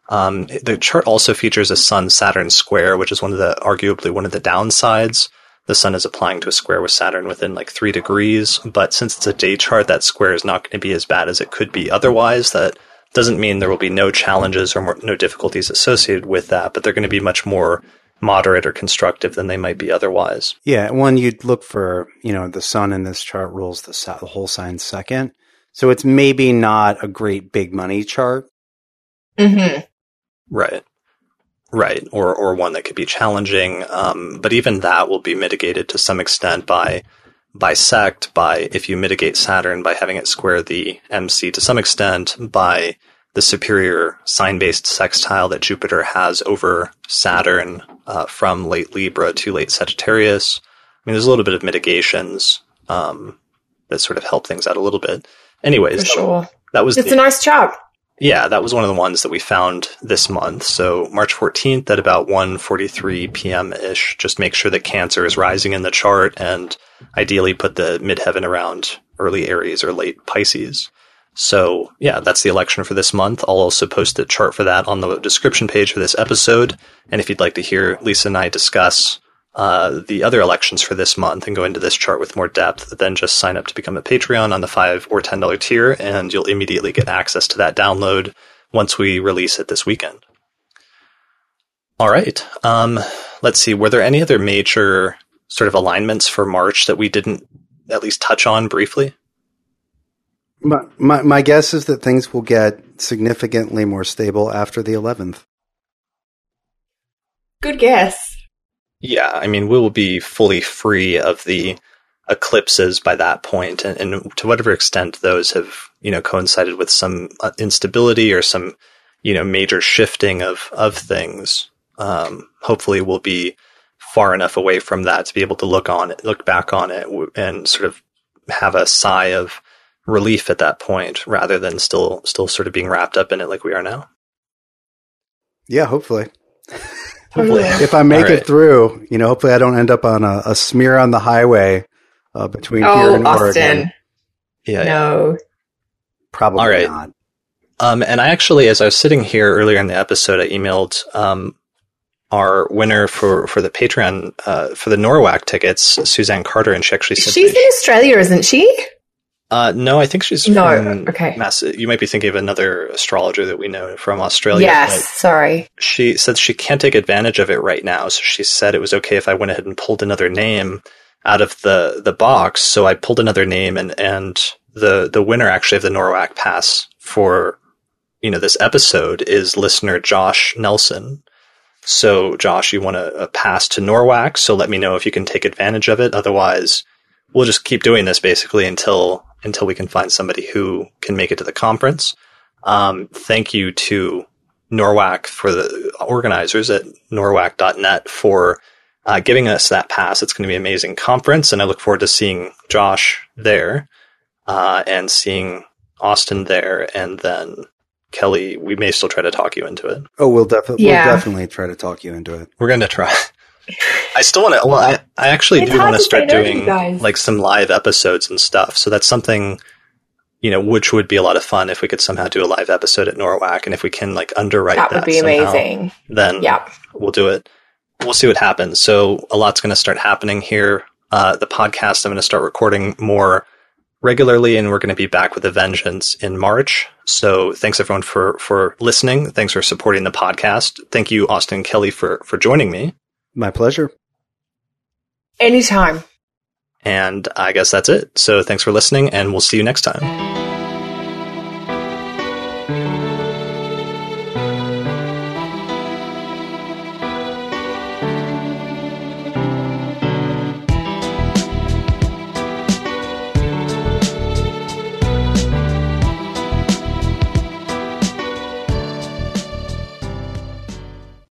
Um, the chart also features a Sun-Saturn square, which is one of the, arguably one of the downsides. The Sun is applying to a square with Saturn within like three degrees, but since it's a day chart, that square is not going to be as bad as it could be otherwise. That doesn't mean there will be no challenges or more, no difficulties associated with that, but they're going to be much more moderate or constructive than they might be otherwise. Yeah, one you'd look for, you know, the Sun in this chart rules the, the whole sign second. So it's maybe not a great big money chart. Mm-hmm. Right. Right. Or, or one that could be challenging. Um, but even that will be mitigated to some extent by bisect, by, if you mitigate Saturn, by having it square the M C to some extent, by the superior sign-based sextile that Jupiter has over Saturn uh, from late Libra to late Sagittarius. I mean, there's a little bit of mitigations um, that sort of help things out a little bit. Anyways, For sure. that, that was It's the, a nice chart. Yeah, that was one of the ones that we found this month. So March fourteenth at about one forty-three p.m.-ish. Just make sure that Cancer is rising in the chart and ideally put the midheaven around early Aries or late Pisces. So yeah, that's the election for this month. I'll also post a chart for that on the description page for this episode. And if you'd like to hear Lisa and I discuss uh, the other elections for this month and go into this chart with more depth, then just sign up to become a Patreon on the five or ten dollar tier, and you'll immediately get access to that download once we release it this weekend. All right. Um, let's see. Were there any other major sort of alignments for March that we didn't at least touch on briefly? My, my, my guess is that things will get significantly more stable after the eleventh. Good guess. Yeah, I mean, we will be fully free of the eclipses by that point, and, and to whatever extent those have, you know, coincided with some instability or some, you know, major shifting of, of things, um, hopefully we'll be far enough away from that to be able to look on it, look back on it and sort of have a sigh of relief at that point rather than still, still sort of being wrapped up in it like we are now. Yeah, hopefully. Hopefully. If I make All right. it through, you know, hopefully I don't end up on a, a smear on the highway uh, between here Oh, and Austin. Oregon. Yeah. No. Probably All right. not. Um, and I actually, as I was sitting here earlier in the episode, I emailed um, our winner for, for the Patreon uh, for the NORWAC tickets, Suzanne Carter, and she actually said She's in Australia, isn't she? Uh, no, I think she's No, from okay. Mass- you might be thinking of another astrologer that we know from Australia. Yes, sorry. But she said she can't take advantage of it right now, so she said it was okay if I went ahead and pulled another name out of the, the box. So I pulled another name, and, and the, the winner actually of the NORWAC pass for, you know, this episode is listener Josh Nelson. So Josh, you want a, a pass to NORWAC, so let me know if you can take advantage of it. Otherwise, we'll just keep doing this basically until until we can find somebody who can make it to the conference. Um, thank you to NORWAC for the organizers at norwac dot net for uh, giving us that pass. It's going to be an amazing conference, and I look forward to seeing Josh there uh, and seeing Austin there, and then Kelly, we may still try to talk you into it. Oh, we'll, defi- Yeah. we'll definitely try to talk you into it. We're going to try. I still want to, well, I, I actually It's do hard want to to say start no to you doing guys. like some live episodes and stuff. So that's something, you know, which would be a lot of fun if we could somehow do a live episode at NORWAC. And if we can like underwrite that, That would be somehow, amazing. then Yep. we'll do it. We'll see what happens. So a lot's going to start happening here. Uh, the podcast, I'm going to start recording more regularly, and we're going to be back with a vengeance in March. So thanks everyone for, for listening. Thanks for supporting the podcast. Thank you, Austin and Kelly, for, for joining me. My pleasure. Anytime. And I guess that's it. So thanks for listening, and we'll see you next time.